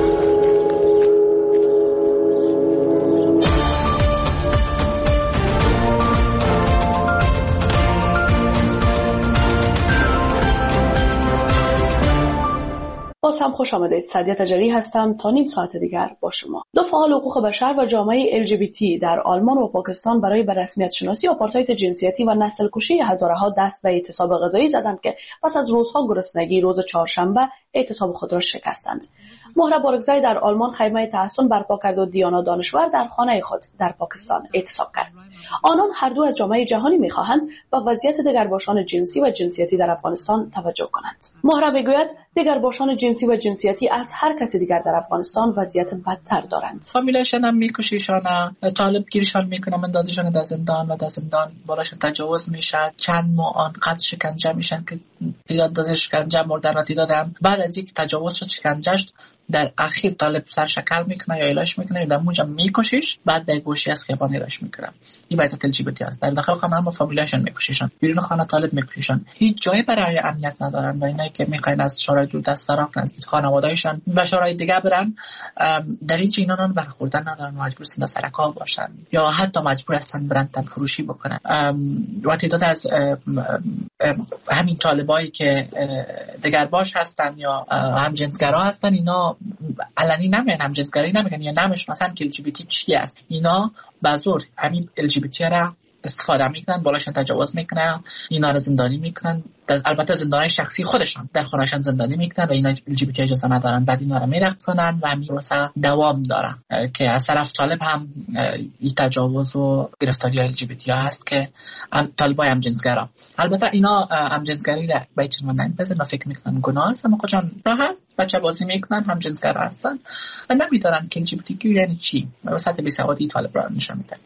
باز هم خوش آمدید. سعدیه تجری هستم تا نیم ساعت دیگر با شما. دو فعال حقوق بشر و جامعه ال جی بی تی در آلمان و پاکستان برای به رسمیت شناسی آپارتاید جنسیتی و نسل کشی هزارها دست به اعتصاب غذایی زدند که پس از روزها گرسنگی روز چهارشنبه اعتصاب خود را شکستند. مهره بارگزای در آلمان خیمه تحسن برپا کرد و دیانا دانشور در خانه خود در پاکستان اعتصاب کرد. آنان هر دو از جامعه جهانی می‌خواهند به وضعیت دگرباشان جنسی و جنسیتی در افغانستان توجه کنند. مهره میگوید دگرباشان جنسی و جنسیتی از هر کسی دیگر در افغانستان وضعیت بدتر دارند. فامیلشان هم میکشیشان، طالب گیریشان میکنن، اندازشان در زندان و در زندان بالاشون تجاوز میشه. چند ماه آنقدر شکنجه میشن که تعداد داده شکنجه مردن را دادن. بعد از اینکه تجاوز شد شکنجهش در اخیر طالب سر شکل میکنه یا ایلاش میکنه، در موجا میکشیش، بعد در گوشی از خیابان ایلاش میکنه. این وضعیت ال جی بی تی است. در داخل خانه هم فامیلشان میکشیشن، بیرون خانه طالب میکشیشن. هیچ جایی برای امنیت ندارن و اینایی که میخواین از شورای دوردست فرار کنن، خانواده‌هایشان به شورای دیگه برن، در این اینا نان برخوردن ندارن، مجبور هستن سر کار باشن یا حتی مجبور هستن برن تن فروشی بکنن. و تعداد از همین طالبایی که دگرباش هستن یا همجنسگرا هستن، اینا علنی نمیگن همجنسگرایی، نمیگن یا نمیشناسن که ال جی بی تی چی است. اینا به زور همین ال جی بی تی را استفاده میکنن، بالاشون تجاوز میکنن، اینا رو زندانی میکنن. البته زندانای شخصی خودشان در خونهشان زندانی میکنن و اینا ال جی بی تی اجازه ندارن. بعد اینا رو میرقصونن و همین روسا دوام داره که از طرف طالب هم این تجاوز و گرفتاری ال جی بی تی هست که طالبای هم جنسگرا. البته اینا هم جنسگری را به هیچ عنوان نمیپذیرن، فکر میکنن گناه است، اما خودشان راحت بچه بازی میکنن، هم جنسگرا هستن و نمیدونن که ال جی بی تی یعنی چی. وسط بیسوادی طالب را نشون میده.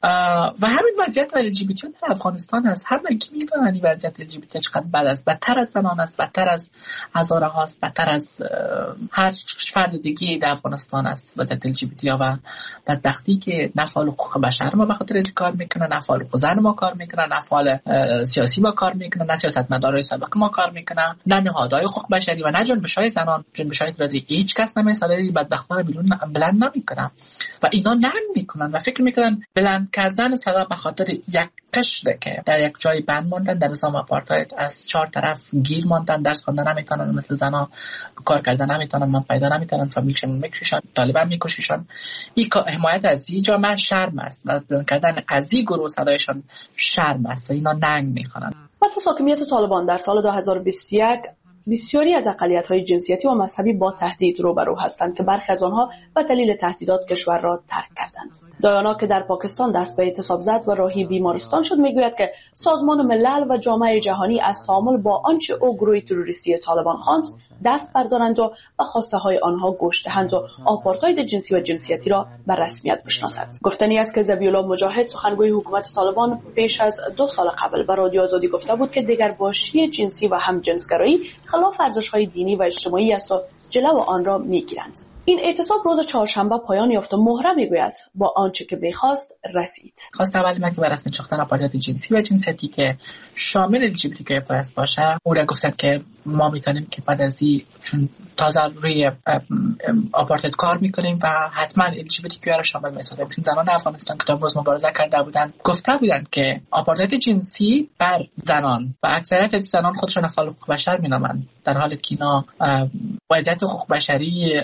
و همین وضعیت ال جی بی تی در افغانستان است. هر کی میدونن این وضعیت ال جی بی تی چقدر بد است، بدتر از زنان است، بدتر از هزاره هاست، بدتر از هر فرد دیگه در افغانستان است وضعیت ال جی بی تی. و بدبختی که نفعال حقوق بشر ما به خاطر از کار میکنن، نفعال حقوق زن ما کار میکنن، نفعال سیاسی ما کار میکنن، نه سیاستمدارای سابق ما کار میکنن، نه نهادهای حقوق بشری و نه جنبش‌های زنان، جنبش‌های رازی هیچ کس نمیسازه بدبختان رو بیرون بلند نمیکنن و اینا ننگ میکنن و فکر میکنن بلند کردن صدا به خاطر یک قشره که در یک جای بند ماندن، در نظام آپارتاید از چهار طرف گیر ماندن، درس خواندن نمیتونن، مثل زنا کار کردن نمیتونن، من پیدا نمیتونن، فامیلشون میکشن، طالبان میکشن. این حمایت از این جامعه شرم است و بلند کردن از این گروه صدایشان شرم است و اینا ننگ میکنن. پس از حاکمیت طالبان در سال دو هزار و بیست و یک بسیاری از اقلیت‌های جنسیتی و مذهبی با تهدید روبرو هستند که برخی از آنها به دلیل تهدیدات کشور را ترک کردند. دایانا که در پاکستان دست به اعتصاب زد و راهی بیمارستان شد میگوید که سازمان ملل و جامعه جهانی از تعامل با آنچه او گروه تروریستی طالبان خواند دست بردارند و به خواسته های آنها گوش دهند و آپارتاید جنسی و جنسیتی را به رسمیت بشناسند. گفتنی است که ذبیح‌الله مجاهد سخنگوی حکومت طالبان پیش از دو سال قبل به رادیو آزادی گفته بود که دگرباشی جنسی و همجنسگرایی خلاف ارزش‌های دینی و اجتماعی است و جلو آن را می‌گیرند. این اعتصاب روز چهارشنبه پایان یافت و مهره میگوید با آنچه که بخواست رسید. خواست اولی من که بر رسمیت ساختن آپارتاید جنسی و جنسیتی که شامل ال جی بی تی کی پلاس باشه، او را گفتن که ما میتونیم که بعد از این چون تازه روی آپارتاید کار میکنیم و حتما ال جی بی تی کی را شامل میسازیم، چون زنان افغانستان که تا امروز مبارزه کرده بودند گفته بودند که آپارتاید جنسی بر زنان و اکثریت از زنان خودشون فعال حقوق بشر مینامند، در حالی که اینا وضعیت حقوق بشری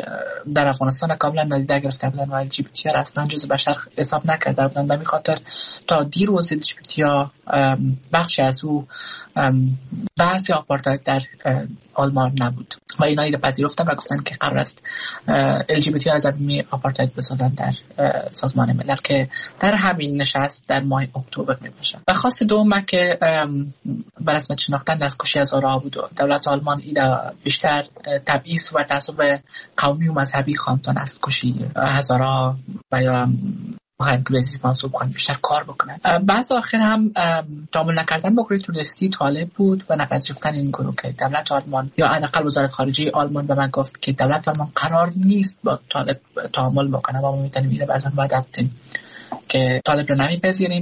در افغانستان کاملا نادیده گرفته بودن و ال جی بی تی ها اصلا جز بشر حساب نکرده بودن. به همین خاطر تا دیروز ال جی بی تی ها بخشی از او بعضی آپارتاید در آلمان نبود و اینا رو پذیرفتن و گفتن که قرار است ال جی بی تی ها از می آپارتاید بسازن در سازمان ملل که در همین نشست در ماه اکتبر می باشه. و خاص دوم که بر اساس شناختن دستکشی هزارها بود. دولت آلمان اینا بیشتر تبعیض و تعصب قومی و مذهبی خواندن است، کشی هزارها و یا بخواهیم که بزیز منصوب بخواهیم بیشتر کار بکنن. بعض آخر هم تعامل نکردن با گروه توریستی طالب بود و نپذیرفتن این گروه که دولت آلمان یا حداقل وزارت خارجه آلمان به من گفت که دولت آلمان قرار نیست با طالب تعامل بکنه و ما میتونیم اینو برزن وعده بدیم که طالب رو نمیپذیریم.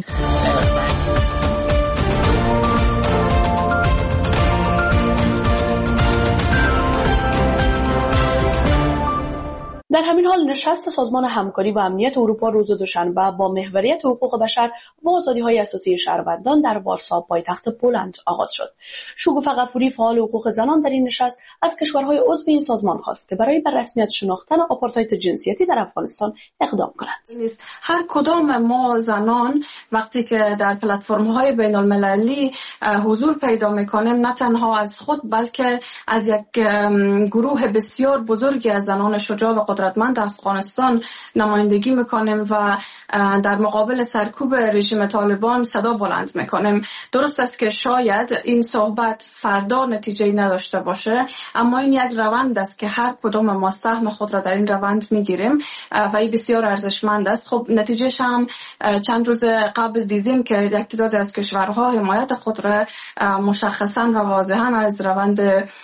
در همین حال نشست سازمان همکاری و امنیت اروپا روز دوشنبه با محوریت حقوق بشر و آزادی‌های اساسی شهروندان در وارسا پایتخت پولند آغاز شد. شگوفه غفوری فعال حقوق زنان در این نشست از کشورهای عضو این سازمان خواست که برای بر رسمیت شناختن آپارتاید جنسیتی در افغانستان اقدام کنند. هر کدام ما زنان وقتی که در پلتفرم‌های بین‌المللی حضور پیدا می‌کنیم، نه تنها از خود بلکه از یک گروه بسیار بزرگی از زنان شجاع و قدرتمند افغانستان نمایندگی میکنیم و در مقابل سرکوب رژیم طالبان صدا بلند میکنیم. درست است که شاید این صحبت فردا نتیجه نداشته باشه، اما این یک روند است که هر کدام ما سهم خود را در این روند میگیریم و این بسیار ارزشمند است. خب نتیجهش هم چند روز قبل دیدیم که یک تعداد از کشورها حمایت خود را مشخصا و واضحا از روند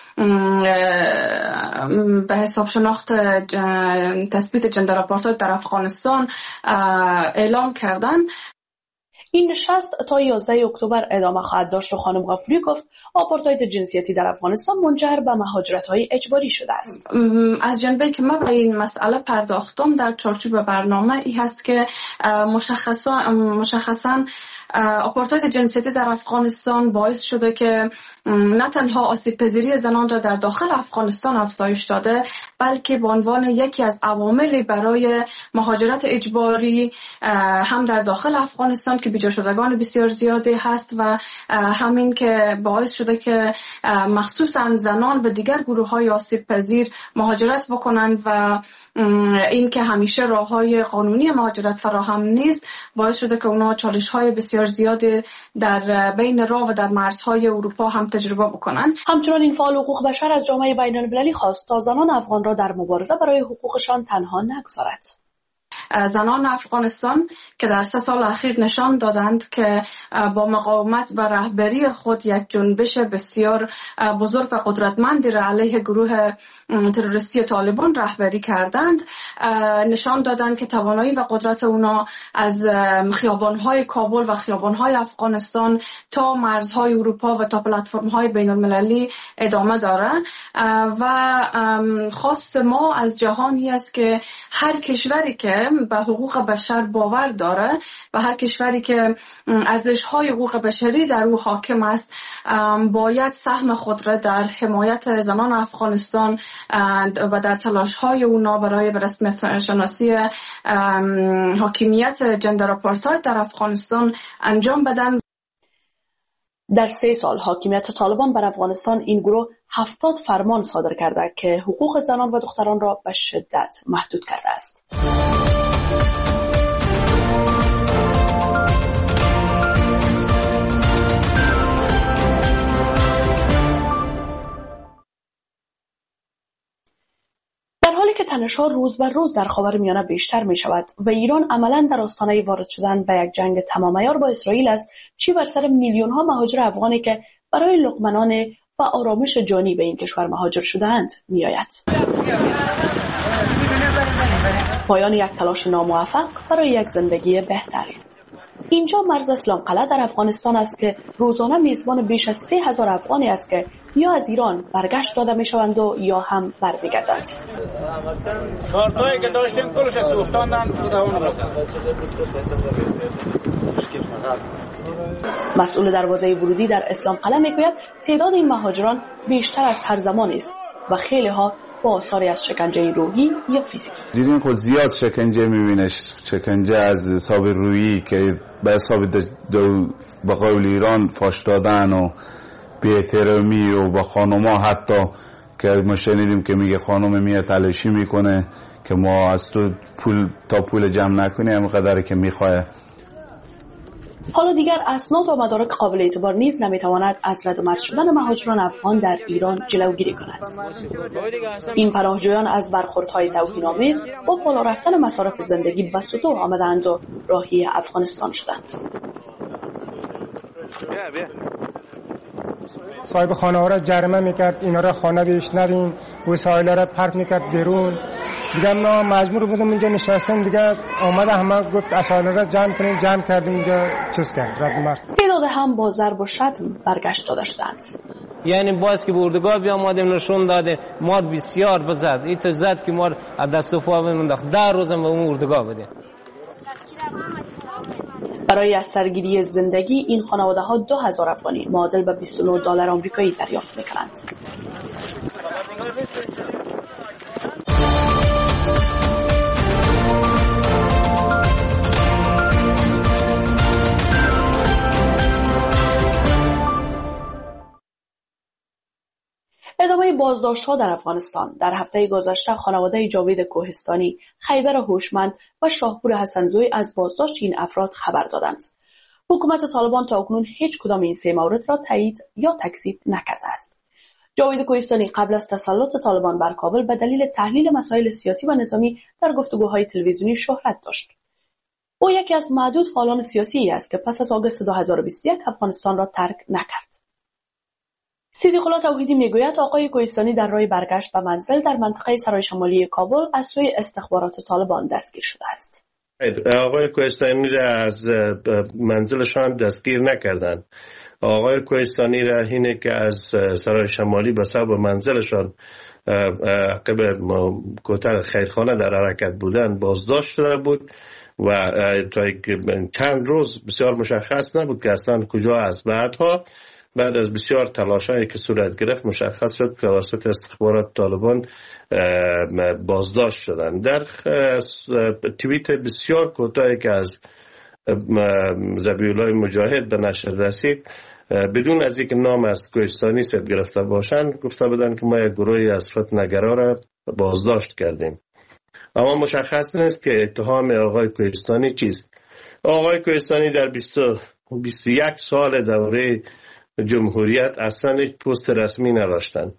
به حساب شناخت تثبیت جندر آپارتاید در افغانستان اعلام کردن. این نشست تا یازده اکتبر ادامه خواهد داشت و خانم غفوری گفت آپارتاید جنسیتی در افغانستان منجر به مهاجرت‌های اجباری شده است. از جنبه که من به این مسئله پرداختم در چارچوب برنامه ای هست که مشخصا مشخصا آپارتاید جنسیتی در افغانستان باعث شده که نه تنها آسیب پذیری زنان را در داخل افغانستان افزایش داده، بلکه به عنوان یکی از عواملی برای مهاجرت اجباری هم در داخل افغانستان که بیجا شدگان بسیار زیادی هست و همین که باعث شده که مخصوصا زنان به دیگر گروه‌های آسیب پذیر مهاجرت بکنند و این که همیشه راه‌های قانونی مهاجرت فراهم نیست باعث شده که اونا چالش‌های بسیار زیادی در بین راه و در مرزهای اروپا هم تجربه بکنن. همچنان این فعال حقوق بشر از جامعه بین‌المللی خواست تا زنان افغان را در مبارزه برای حقوقشان تنها نگذارد. زنان افغانستان که در سه سال اخیر نشان دادند که با مقاومت و رهبری خود یک جنبش بسیار بزرگ و قدرتمندی را علیه گروه تروریستی طالبان رهبری کردند، نشان دادند که توانایی و قدرت اونا از خیابان‌های کابل و خیابان‌های افغانستان تا مرزهای اروپا و تا پلتفرم‌های بین‌المللی ادامه دارد و خواست ما از جهانی است که هر کشوری که به حقوق بشر باور داره و هر کشوری که ارزش‌های حقوق بشری در او حاکم است باید سهم خود را در حمایت زنان افغانستان و در تلاش‌های اونا برای به رسمیت شناسی حاکمیت جندر آپارتاید در افغانستان انجام بدن. در سه سال حاکمیت طالبان بر افغانستان این گروه هفتاد فرمان صادر کرده که حقوق زنان و دختران را به شدت محدود کرده است. در حالی که تنش‌ها روز بر روز در خاورمیانه بیشتر می شود و ایران عملاً در آستانه وارد شدن به یک جنگ تمام عیار با اسرائیل است، چی بر سر میلیون‌ها مهاجر افغانی که برای لقمه‌نان و آرامش جانی به این کشور مهاجر شده‌اند می‌آید. پایان یک تلاش ناموفق برای یک زندگی بهتر. اینجا مرز اسلام قلعه در افغانستان است که روزانه میزبان بیش از سه هزار افغانی است که یا از ایران برگشت داده میشوند و یا هم برمیگردند. کارتایی که داشتیم کلش سوختاندن مسئول دروازه ورودی در اسلام قلعه میگوید تعداد این مهاجران بیشتر از هر زمانی است و خیلی ها با آثاری از شکنجه روحی یا فیزیکی. دیدین خود زیاد شکنجه میبینش، شکنجه از حساب روحی که به حساب دو به قول ایران فاش دادن و بی‌احترامی و با خانوما، حتی که ما شنیدیم که میگه خانم میاد تلاشی میکنه که ما از تو پول تا پول جمع نکنیم همونقدر که میخواه. حالا دیگر اسناد و مدارک قابل اعتبار نیز نمیتواند از رد و مرز شدن مهاجران افغان در ایران جلوگیری کند. این پناهجویان از برخوردهای توهین‌آمیز با بالا رفتن مصارف زندگی به سطوح آمدند و راهی افغانستان شدند. صاحب خانه ها را جریمه میکرد، اینا را خانه بیش ندیم، وسایل را پرت میکرد بیرون. دیگه ما مجبور بودیم اینجا نشستیم، دیگه آمده همه گفت وسایل را جمع کنیم، جمع کردیم، اینجا چیز کرد رد مرز. تعداد هم با ضرب و شتم برگشت داده شدند. یعنی باز که به اردوگاه بیامدیم نشون داده ما بسیار بزد، این تو زد که ما از دست و پا بموندیم، ده روزم به اون اردوگاه بودیم. برای از سرگیری زندگی این خانواده ها دو هزار افغانی معادل به بیست و نه دلار آمریکایی دریافت میکنند. ادامه بازداشت‌ها در افغانستان. در هفته گذشته خانواده جاوید کوهستانی، خیبر هوشمند و شاهپور حسنزوی از بازداشت این افراد خبر دادند. حکومت طالبان تاکنون هیچ کدام این سه مورد را تایید یا تکذیب نکرده است. جاوید کوهستانی قبل از تسلط طالبان بر کابل به دلیل تحلیل مسائل سیاسی و نظامی در گفتگوهای تلویزیونی شهرت داشت. او یکی از معدود فعالان سیاسی است که پس از آگوست دو هزار و بیست و یک افغانستان را ترک نکرد. صدیق الله توحیدی میگوید آقای کوهستانی در راه برگشت به منزل در منطقه سرای شمالی کابل از سوی استخبارات طالبان دستگیر شده است. آقای کوهستانی را از منزلشان دستگیر نکردند. آقای کوهستانی را اینه که از سرای شمالی به سبب منزلشان عقب کوتر خیرخانه در حرکت بودند بازداشت شده بود و تا چند روز بسیار مشخص نبود که اصلا کجا است. بعدها بعد از بسیار تلاشایی که صورت گرفت مشخص شد که توسط استخبارات طالبان بازداشت شدند. در توییت بسیار کوتاهی که از ذبیح‌الله مجاهد به نشر رسید، بدون از اینکه نام از کوهستانی ثبت گرفته باشند گفته بودند که ما یک گروهی از فتنه‌گرا را بازداشت کردیم. اما مشخص نیست که اتهام آقای کوهستانی چیست. آقای کوهستانی در بیست و یک سال دوره جمهوریت اصلا هیچ پست رسمی نداشتند.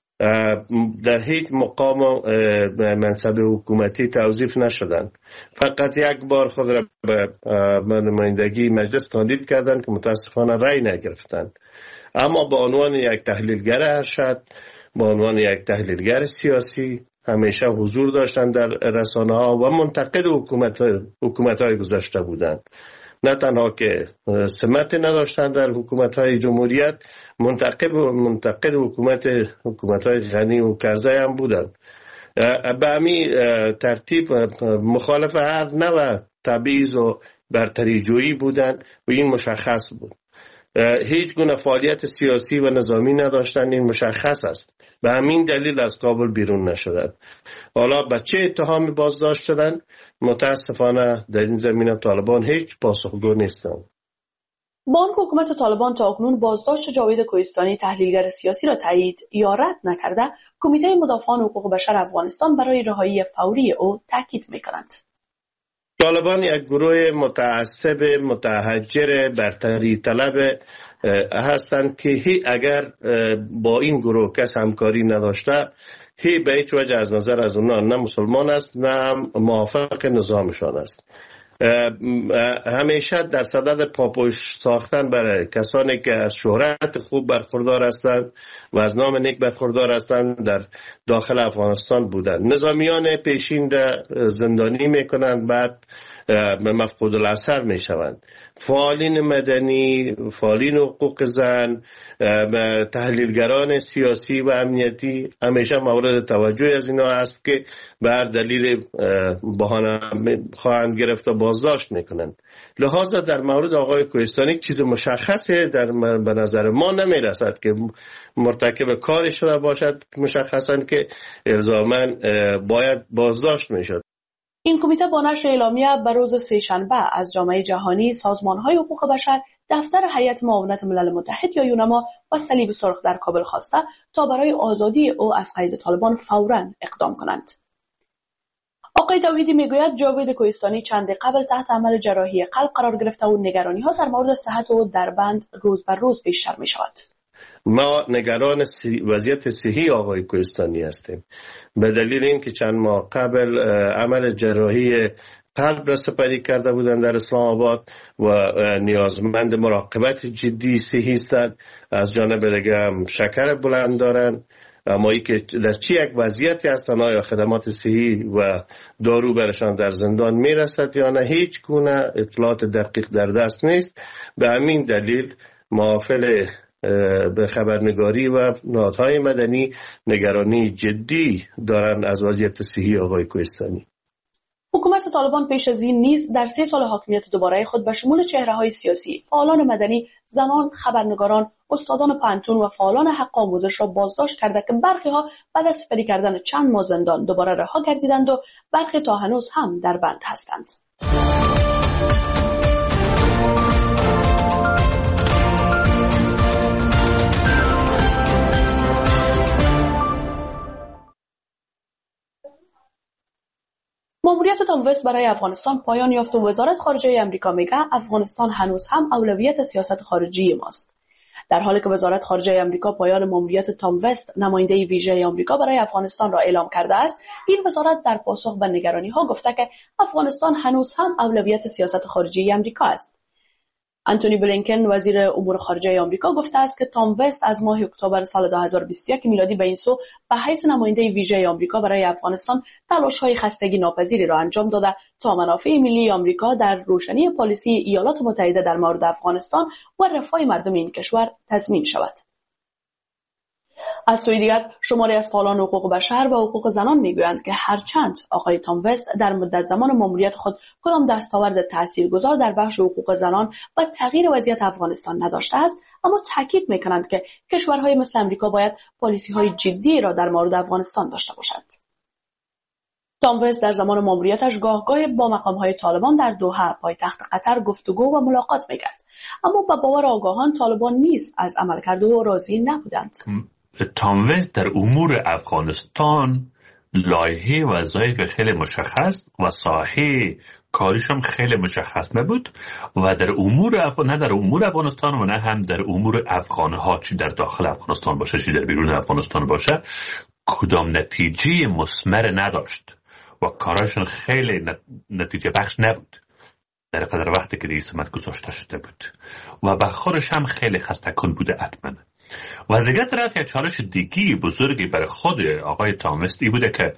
در هیچ مقام و منصب حکومتی توظیف نشدند. فقط یک بار خود را به نمایندگی مجلس کاندید کردند که متاسفانه رأی نگرفتند. اما به عنوان یک تحلیلگر ارشد، به عنوان یک تحلیلگر سیاسی همیشه حضور داشتند در رسانه ها و منتقد حکومت حکومت های گذشته بودند. نه تنها که سمت نداشتن در حکومت‌های جمهوریت، منتقد منتقد حکومت حکومت‌های غنی و کرزی هم بودند. به همین ترتیب مخالف هر نوع تبعیض و برتری جویی بودند و این مشخص بود. هیچ گونه فعالیت سیاسی و نظامی نداشتند، این مشخص است. به همین دلیل از کابل بیرون نشدند. حالا به چه اتهامی بازداشت شدند؟ متاسفانه در این زمینه طالبان هیچ پاسخگو نیستند. بانک حکومت طالبان تا اکنون بازداشت جاوید کوهستانی تحلیلگر سیاسی را تایید یا رد نکرده، کمیته مدافعان حقوق بشر افغانستان برای رهایی فوری او تاکید می‌کنند. طالبان یک گروه متعصب متحجر برتری طلب هستند که هی اگر با این گروه کس همکاری نداشته هی به هیچ وجه از نظر از اونا نه مسلمان است نه موافق نظامشان است. همیشه در صدد پاپوش ساختن برای کسانی که از شهرت خوب برخوردار هستند و از نام نیک برخوردار هستند در داخل افغانستان بودند. نظامیان پیشین را زندانی میکنند، بعد مفقود الاثر می شوند. فعالین مدنی، فعالین حقوق زن، تحلیلگران سیاسی و امنیتی همیشه مورد توجه از اینا است که به هر دلیل بهانه خواهند گرفت و بازداشت میکنند. لذا در مورد آقای کوهستانی چیز مشخصه در به نظر ما نمی رسد که مرتکب کاری شده باشد مشخصا که الزاما باید بازداشت میشد. این کمیته با نشر اعلامیه به روز سه‌شنبه از جامعه جهانی، سازمان‌های حقوق بشر، دفتر هیئت معاونت ملل متحد یا یونما و صلیب سرخ در کابل خواسته تا برای آزادی او از قید طالبان فوراً اقدام کنند. آقای توحیدی میگوید جاوید کوهستانی چند قبل تحت عمل جراحی قلب قرار گرفته و نگرانی‌ها در مورد صحت او در بند روز بر روز بیشتر می‌شود. ما نگران وضعیت صحی آقای کوهستانی هستیم به دلیل اینکه چند ماه قبل عمل جراحی قلب را سپری کرده بودند در اسلام آباد و نیازمند مراقبت جدی صحی هستند. از جانب دیگه هم شکر بلند دارند. اما ای که در چی یک وضعیتی هستند، آیا خدمات صحی و دارو برشان در زندان میرسد یا نه، هیچ گونه اطلاعات دقیق در دست نیست. به همین دلیل معافل به خبرنگاری و نهادهای مدنی نگرانی جدی دارند از وضعیت صحی آقای کوهستانی. حکومت طالبان پیش از این نیز در سه سال حاکمیت دوباره خود به شمول چهره‌های سیاسی، فعالان مدنی، زنان، خبرنگاران، استادان پانتون و فعالان حق آموزش را بازداشت کرده که برخی ها بعد از سپری کردن چند ماه زندان دوباره رها گردیدند و برخی تا هنوز هم در بند هستند. ماموریت تام وست برای افغانستان پایان یافت و وزارت خارجه آمریکا میگه افغانستان هنوز هم اولویت سیاست خارجی ماست. در حالی که وزارت خارجه آمریکا پایان ماموریت تام وست نماینده ویژه آمریکا برای افغانستان را اعلام کرده است، این وزارت در پاسخ به نگرانی‌ها گفته که افغانستان هنوز هم اولویت سیاست خارجی آمریکا است. آنتونی بلینکن وزیر امور خارجه آمریکا گفته است که تام وست از ماه اکتبر سال دو هزار و بیست و یک میلادی به این سو به حیث نماینده ویژه آمریکا برای افغانستان تلاش‌های خستگی ناپذیری را انجام داده تا منافع ملی آمریکا در روشنی پالیسی ایالات متحده در مورد افغانستان و رفاه مردم این کشور تضمین شود. از سوی دیگر شماری از فعالان حقوق بشر و حقوق زنان میگویند که هرچند آقای تام وست در مدت زمان ماموریت خود کدام دستاورد تاثیرگذار در بخش حقوق زنان و تغییر وضعیت افغانستان نداشته است، اما تاکید میکنند که کشورهای مثل آمریکا باید پالیسی‌های جدی را در مورد افغانستان داشته باشند. تام وست در زمان ماموریتش گاهگاه با مقام‌های طالبان در دوحه پایتخت قطر گفتگو و ملاقات میکرد، اما به باور آگاهان طالبان نیز از عملکرد او راضی نبودند. تام وست در امور افغانستان لایحه وظایف خیلی مشخص و ساحه کاریش هم خیلی مشخص نبود و در امور افغان نه در امور افغانستان و نه هم در امور افغانها، چی در داخل افغانستان باشه چی در بیرون افغانستان باشه، کدام نتیجه مثمر نداشت و کاراشون خیلی نتیجه بخش نبود در قدر وقتی که رئیس سمت گذاشته شده بود و به خودش هم خیلی خسته کن بوده حتما. و از دیگر طرف یک چالش دیگی بزرگی برای خود آقای تام وست ای بوده که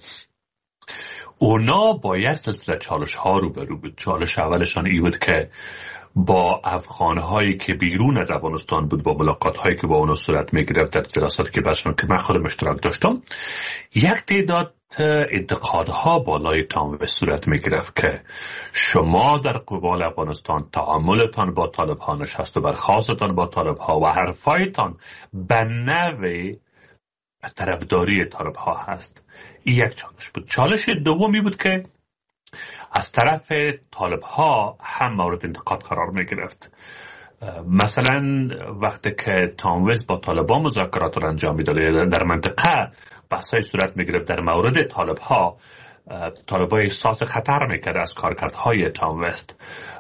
اونا با یک سلسله چالش ها رو برو بود. چالش اولشان ای بود که با افغانهایی که بیرون از افغانستان بود، با ملاقات هایی که با اونا صورت می گرفت در جلساتی که باشون که من خودم اشتراک داشتم، یک تعداد انتقادها بالای تام وست صورت می گرفت که شما در قبال افغانستان تعاملتان با طالب ها نشست و برخاستتان با طالب ها و حرفایتان به نوع طرفداری طالب ها هست. این یک چالش بود. چالش دومی بود که از طرف طالب ها هم مورد انتقاد قرار می گرفت. مثلا وقتی که تام وست با طالبان مذاکرات را انجام میداد در منطقه بحثای صورت می گرفت در مورد طالب ها، طالب ها احساس خطر میکرد از کارکردهای تام وست.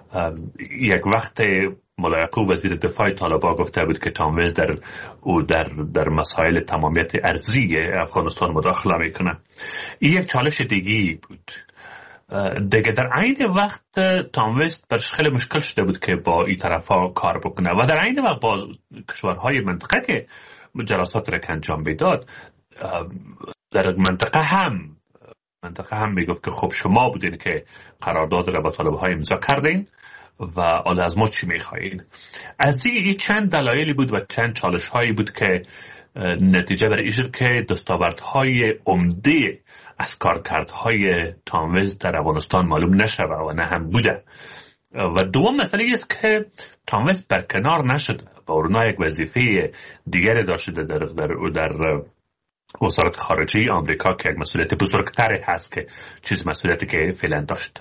یک وقت ملایقو وزیر دفاع طالبان گفته بود که تام وست در او در در مسائل تمامیت ارضی افغانستان مداخله میکنه. این یک چالش دیگه بود. دیگه در عین وقت تام وست برش خیلی مشکل شده بود که با این طرفا کار بکنه و در عین وقت با کشورهای منطقه که جلسات را انجام میداد در منطقه هم منطقه هم میگفت که خب شما بودین که قرارداد را با طالب‌ها امضا کردین و حالا از ما چی میخواین. از این چند دلایلی بود و چند چالش هایی بود که نتیجه بر این شد که دستاوردهای عمده از کارکردهای تاموز در افغانستان معلوم نشود و نه هم بوده. و دوم مسئله است که تاموز برکنار نشد و اونا یک وظیفه دیگری داشته در, در, در وزارت خارجه آمریکا که یک مسئولیت بزرگتری هست که چیز مسئولیتی که فعلا داشت.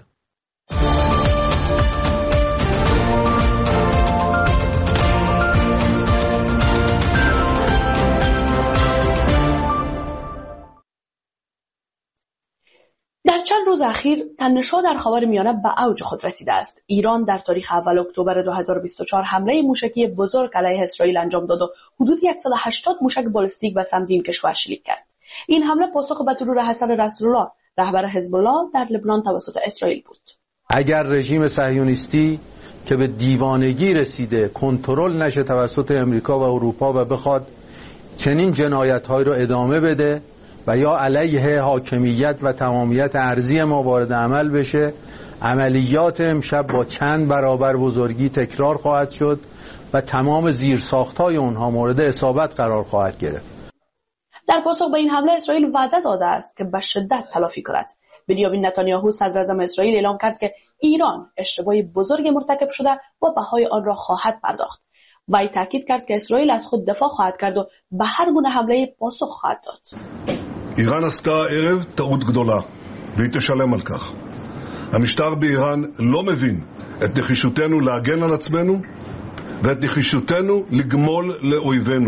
در چند روز اخیر تنش‌ها در خاورمیانه به اوج خود رسیده است. ایران در تاریخ اول اکتبر دو هزار و بیست و چهار حمله موشکی بزرگ علیه اسرائیل انجام داد و حدود صد و هشتاد موشک بالستیک به سمت این کشور شلیک کرد. این حمله پاسخ به ترور حسن نصرالله رهبر حزب الله در لبنان توسط اسرائیل بود. اگر رژیم صهیونیستی که به دیوانگی رسیده کنترل نشه توسط امریکا و اروپا و بخواد چنین جنایت‌هایی رو ادامه بده و یا علیه حاکمیت و تمامیت ارضی ما وارد عمل بشه، عملیات امشب با چند برابر بزرگی تکرار خواهد شد و تمام زیرساخت‌های اونها مورد اصابت قرار خواهد گرفت. در پاسخ به این حمله اسرائیل وعده داده است که به شدت تلافی کند. بنیامین نتانیاهو صدر اعظم اسرائیل اعلام کرد که ایران اشتباه بزرگ مرتکب شده و بهای آن را خواهد پرداخت. وی تاکید کرد که اسرائیل از خود دفاع خواهد کرد و به هر گونه حمله پاسخ خواهد داد. איראן עשתה הערב טעות גדולה, והיא תשלם על כך. המשטר באיראן לא מבין את נחישותנו להגן על עצמנו, ואת נחישותנו לגמול לאויבינו.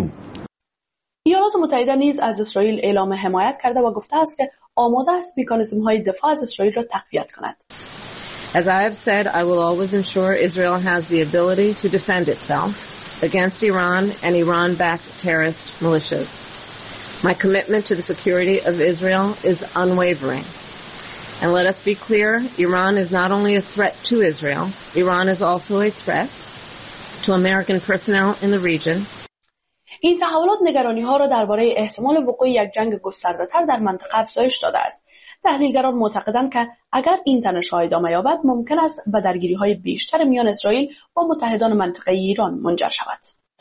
ایالات متحده نیز از اسرائیل اعلام حمایت کرده و گفته است که آماده است مکانیزم‌های دفاع از اسرائیل را تقویت کند. As I have said, I will always ensure Israel has the ability to defend itself against Iran and Iran-backed terrorist militias. My commitment to the security of Israel is unwavering. And let us be clear, Iran is not only a threat to Israel, Iran is also a threat to American personnel in the region. این تحولات نگرانی‌ها را درباره احتمال وقوع یک جنگ گسترده‌تر در منطقه افزایش داده است. تحلیلگران معتقدند که اگر این تنش‌ها ادامه یابد ممکن است به درگیری‌های بیشتر میان اسرائیل و متحدان منطقه ایران منجر شود.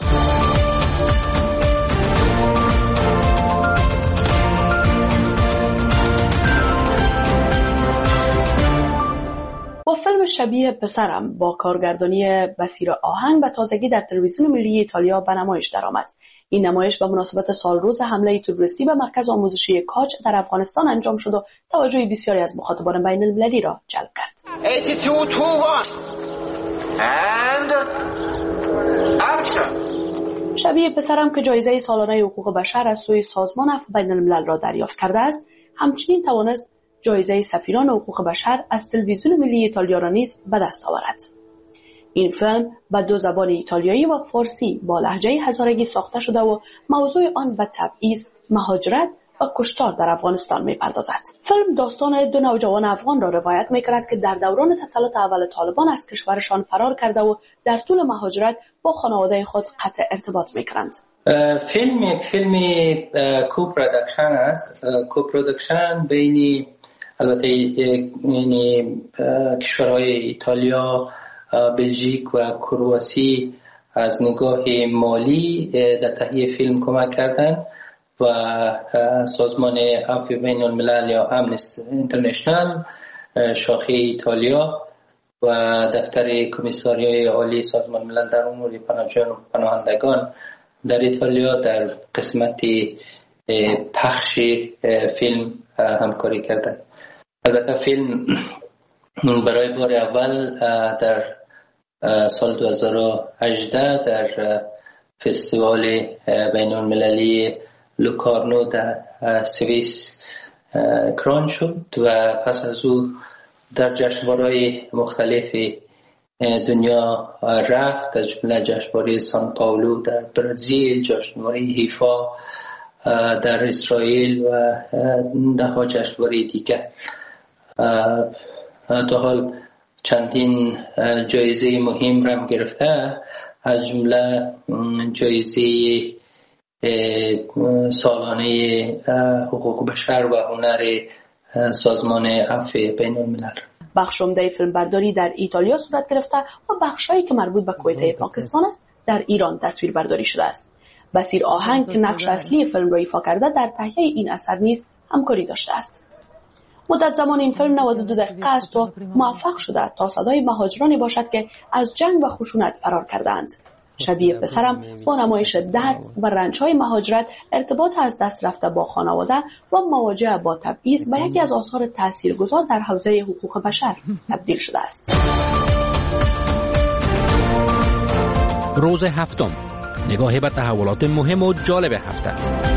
با فیلم شبیه پسرم با کارگردانی بصیر آهنگ و تازگی در تلویزیون ملی ایتالیا به نمایش درآمد. این نمایش به مناسبت سالروز حمله تروریستی به مرکز آموزشی کاج در افغانستان انجام شد و توجه بسیاری از مخاطبان بین المللی را جلب کرد. شبیه پسرم که جایزه سالانه حقوق بشر از سوی سازمان عفو بین الملل را دریافت کرده است، همچنین توانست جایزه سفیران حقوق بشر از تلویزیون ملی ایتالیا را نیز به دست آورد. این فیلم به دو زبان ایتالیایی و فارسی با لهجه هزارگی ساخته شده و موضوع آن به تبعیض، مهاجرت و کشتار در افغانستان می‌پردازد. فیلم داستان دو نوجوان افغان را روایت می‌کند که در دوران تسلط اول طالبان از کشورشان فرار کرده و در طول مهاجرت با خانواده خود قطع ارتباط می‌کنند. فیلم یک فیلم کوپروداکشن است. کوپروداکشن بین البته یعنی کشورهای ایتالیا، بلژیک و کرواسی از نگاه مالی در تهیه فیلم کمک کردند و سازمان عفو بین الملل یا امنستی اینترنشنال شاخه ایتالیا و دفتر کمیساریای عالی سازمان ملل در امور پناهندگان در ایتالیا در قسمت پخش فیلم همکاری کردند. البته فیلم برای بار اول در سال دو هزار و هجده در فستیوال بین المللی لوکارنو در سوئیس کران شد و پس از او در جشنواره‌های مختلف دنیا رفت، از جمله جشنواره سان پائولو در برزیل، جشنواره حیفا در اسرائیل و ده‌ها جشنواره دیگر. تا حال چندین جایزه مهم را گرفته، از جمله جایزه سالانه حقوق بشر و هنر سازمان عفو بین الملل. بخش عمده فیلمبرداری در ایتالیا صورت گرفته و بخشایی که مربوط به کویته پاکستان است در ایران تصویر برداری شده است. بصیر آهنگ که نقش اصلی فیلم را ایفا کرده در تهیه این اثر نیز همکاری داشته است. مدت زمان این فیلم نود و دو دقیقه است و موفق شده تا صدای مهاجرانی باشد که از جنگ و خشونت فرار کردند. شبیه پسرم با نمایش درد و رنج‌های مهاجرت، ارتباط از دست رفته با خانواده و مواجهه با تبعیض به یکی از آثار تاثیرگذار در حوزه حقوق بشر تبدیل شده است. روز هفتم، نگاهی به تحولات مهم و جالب هفته.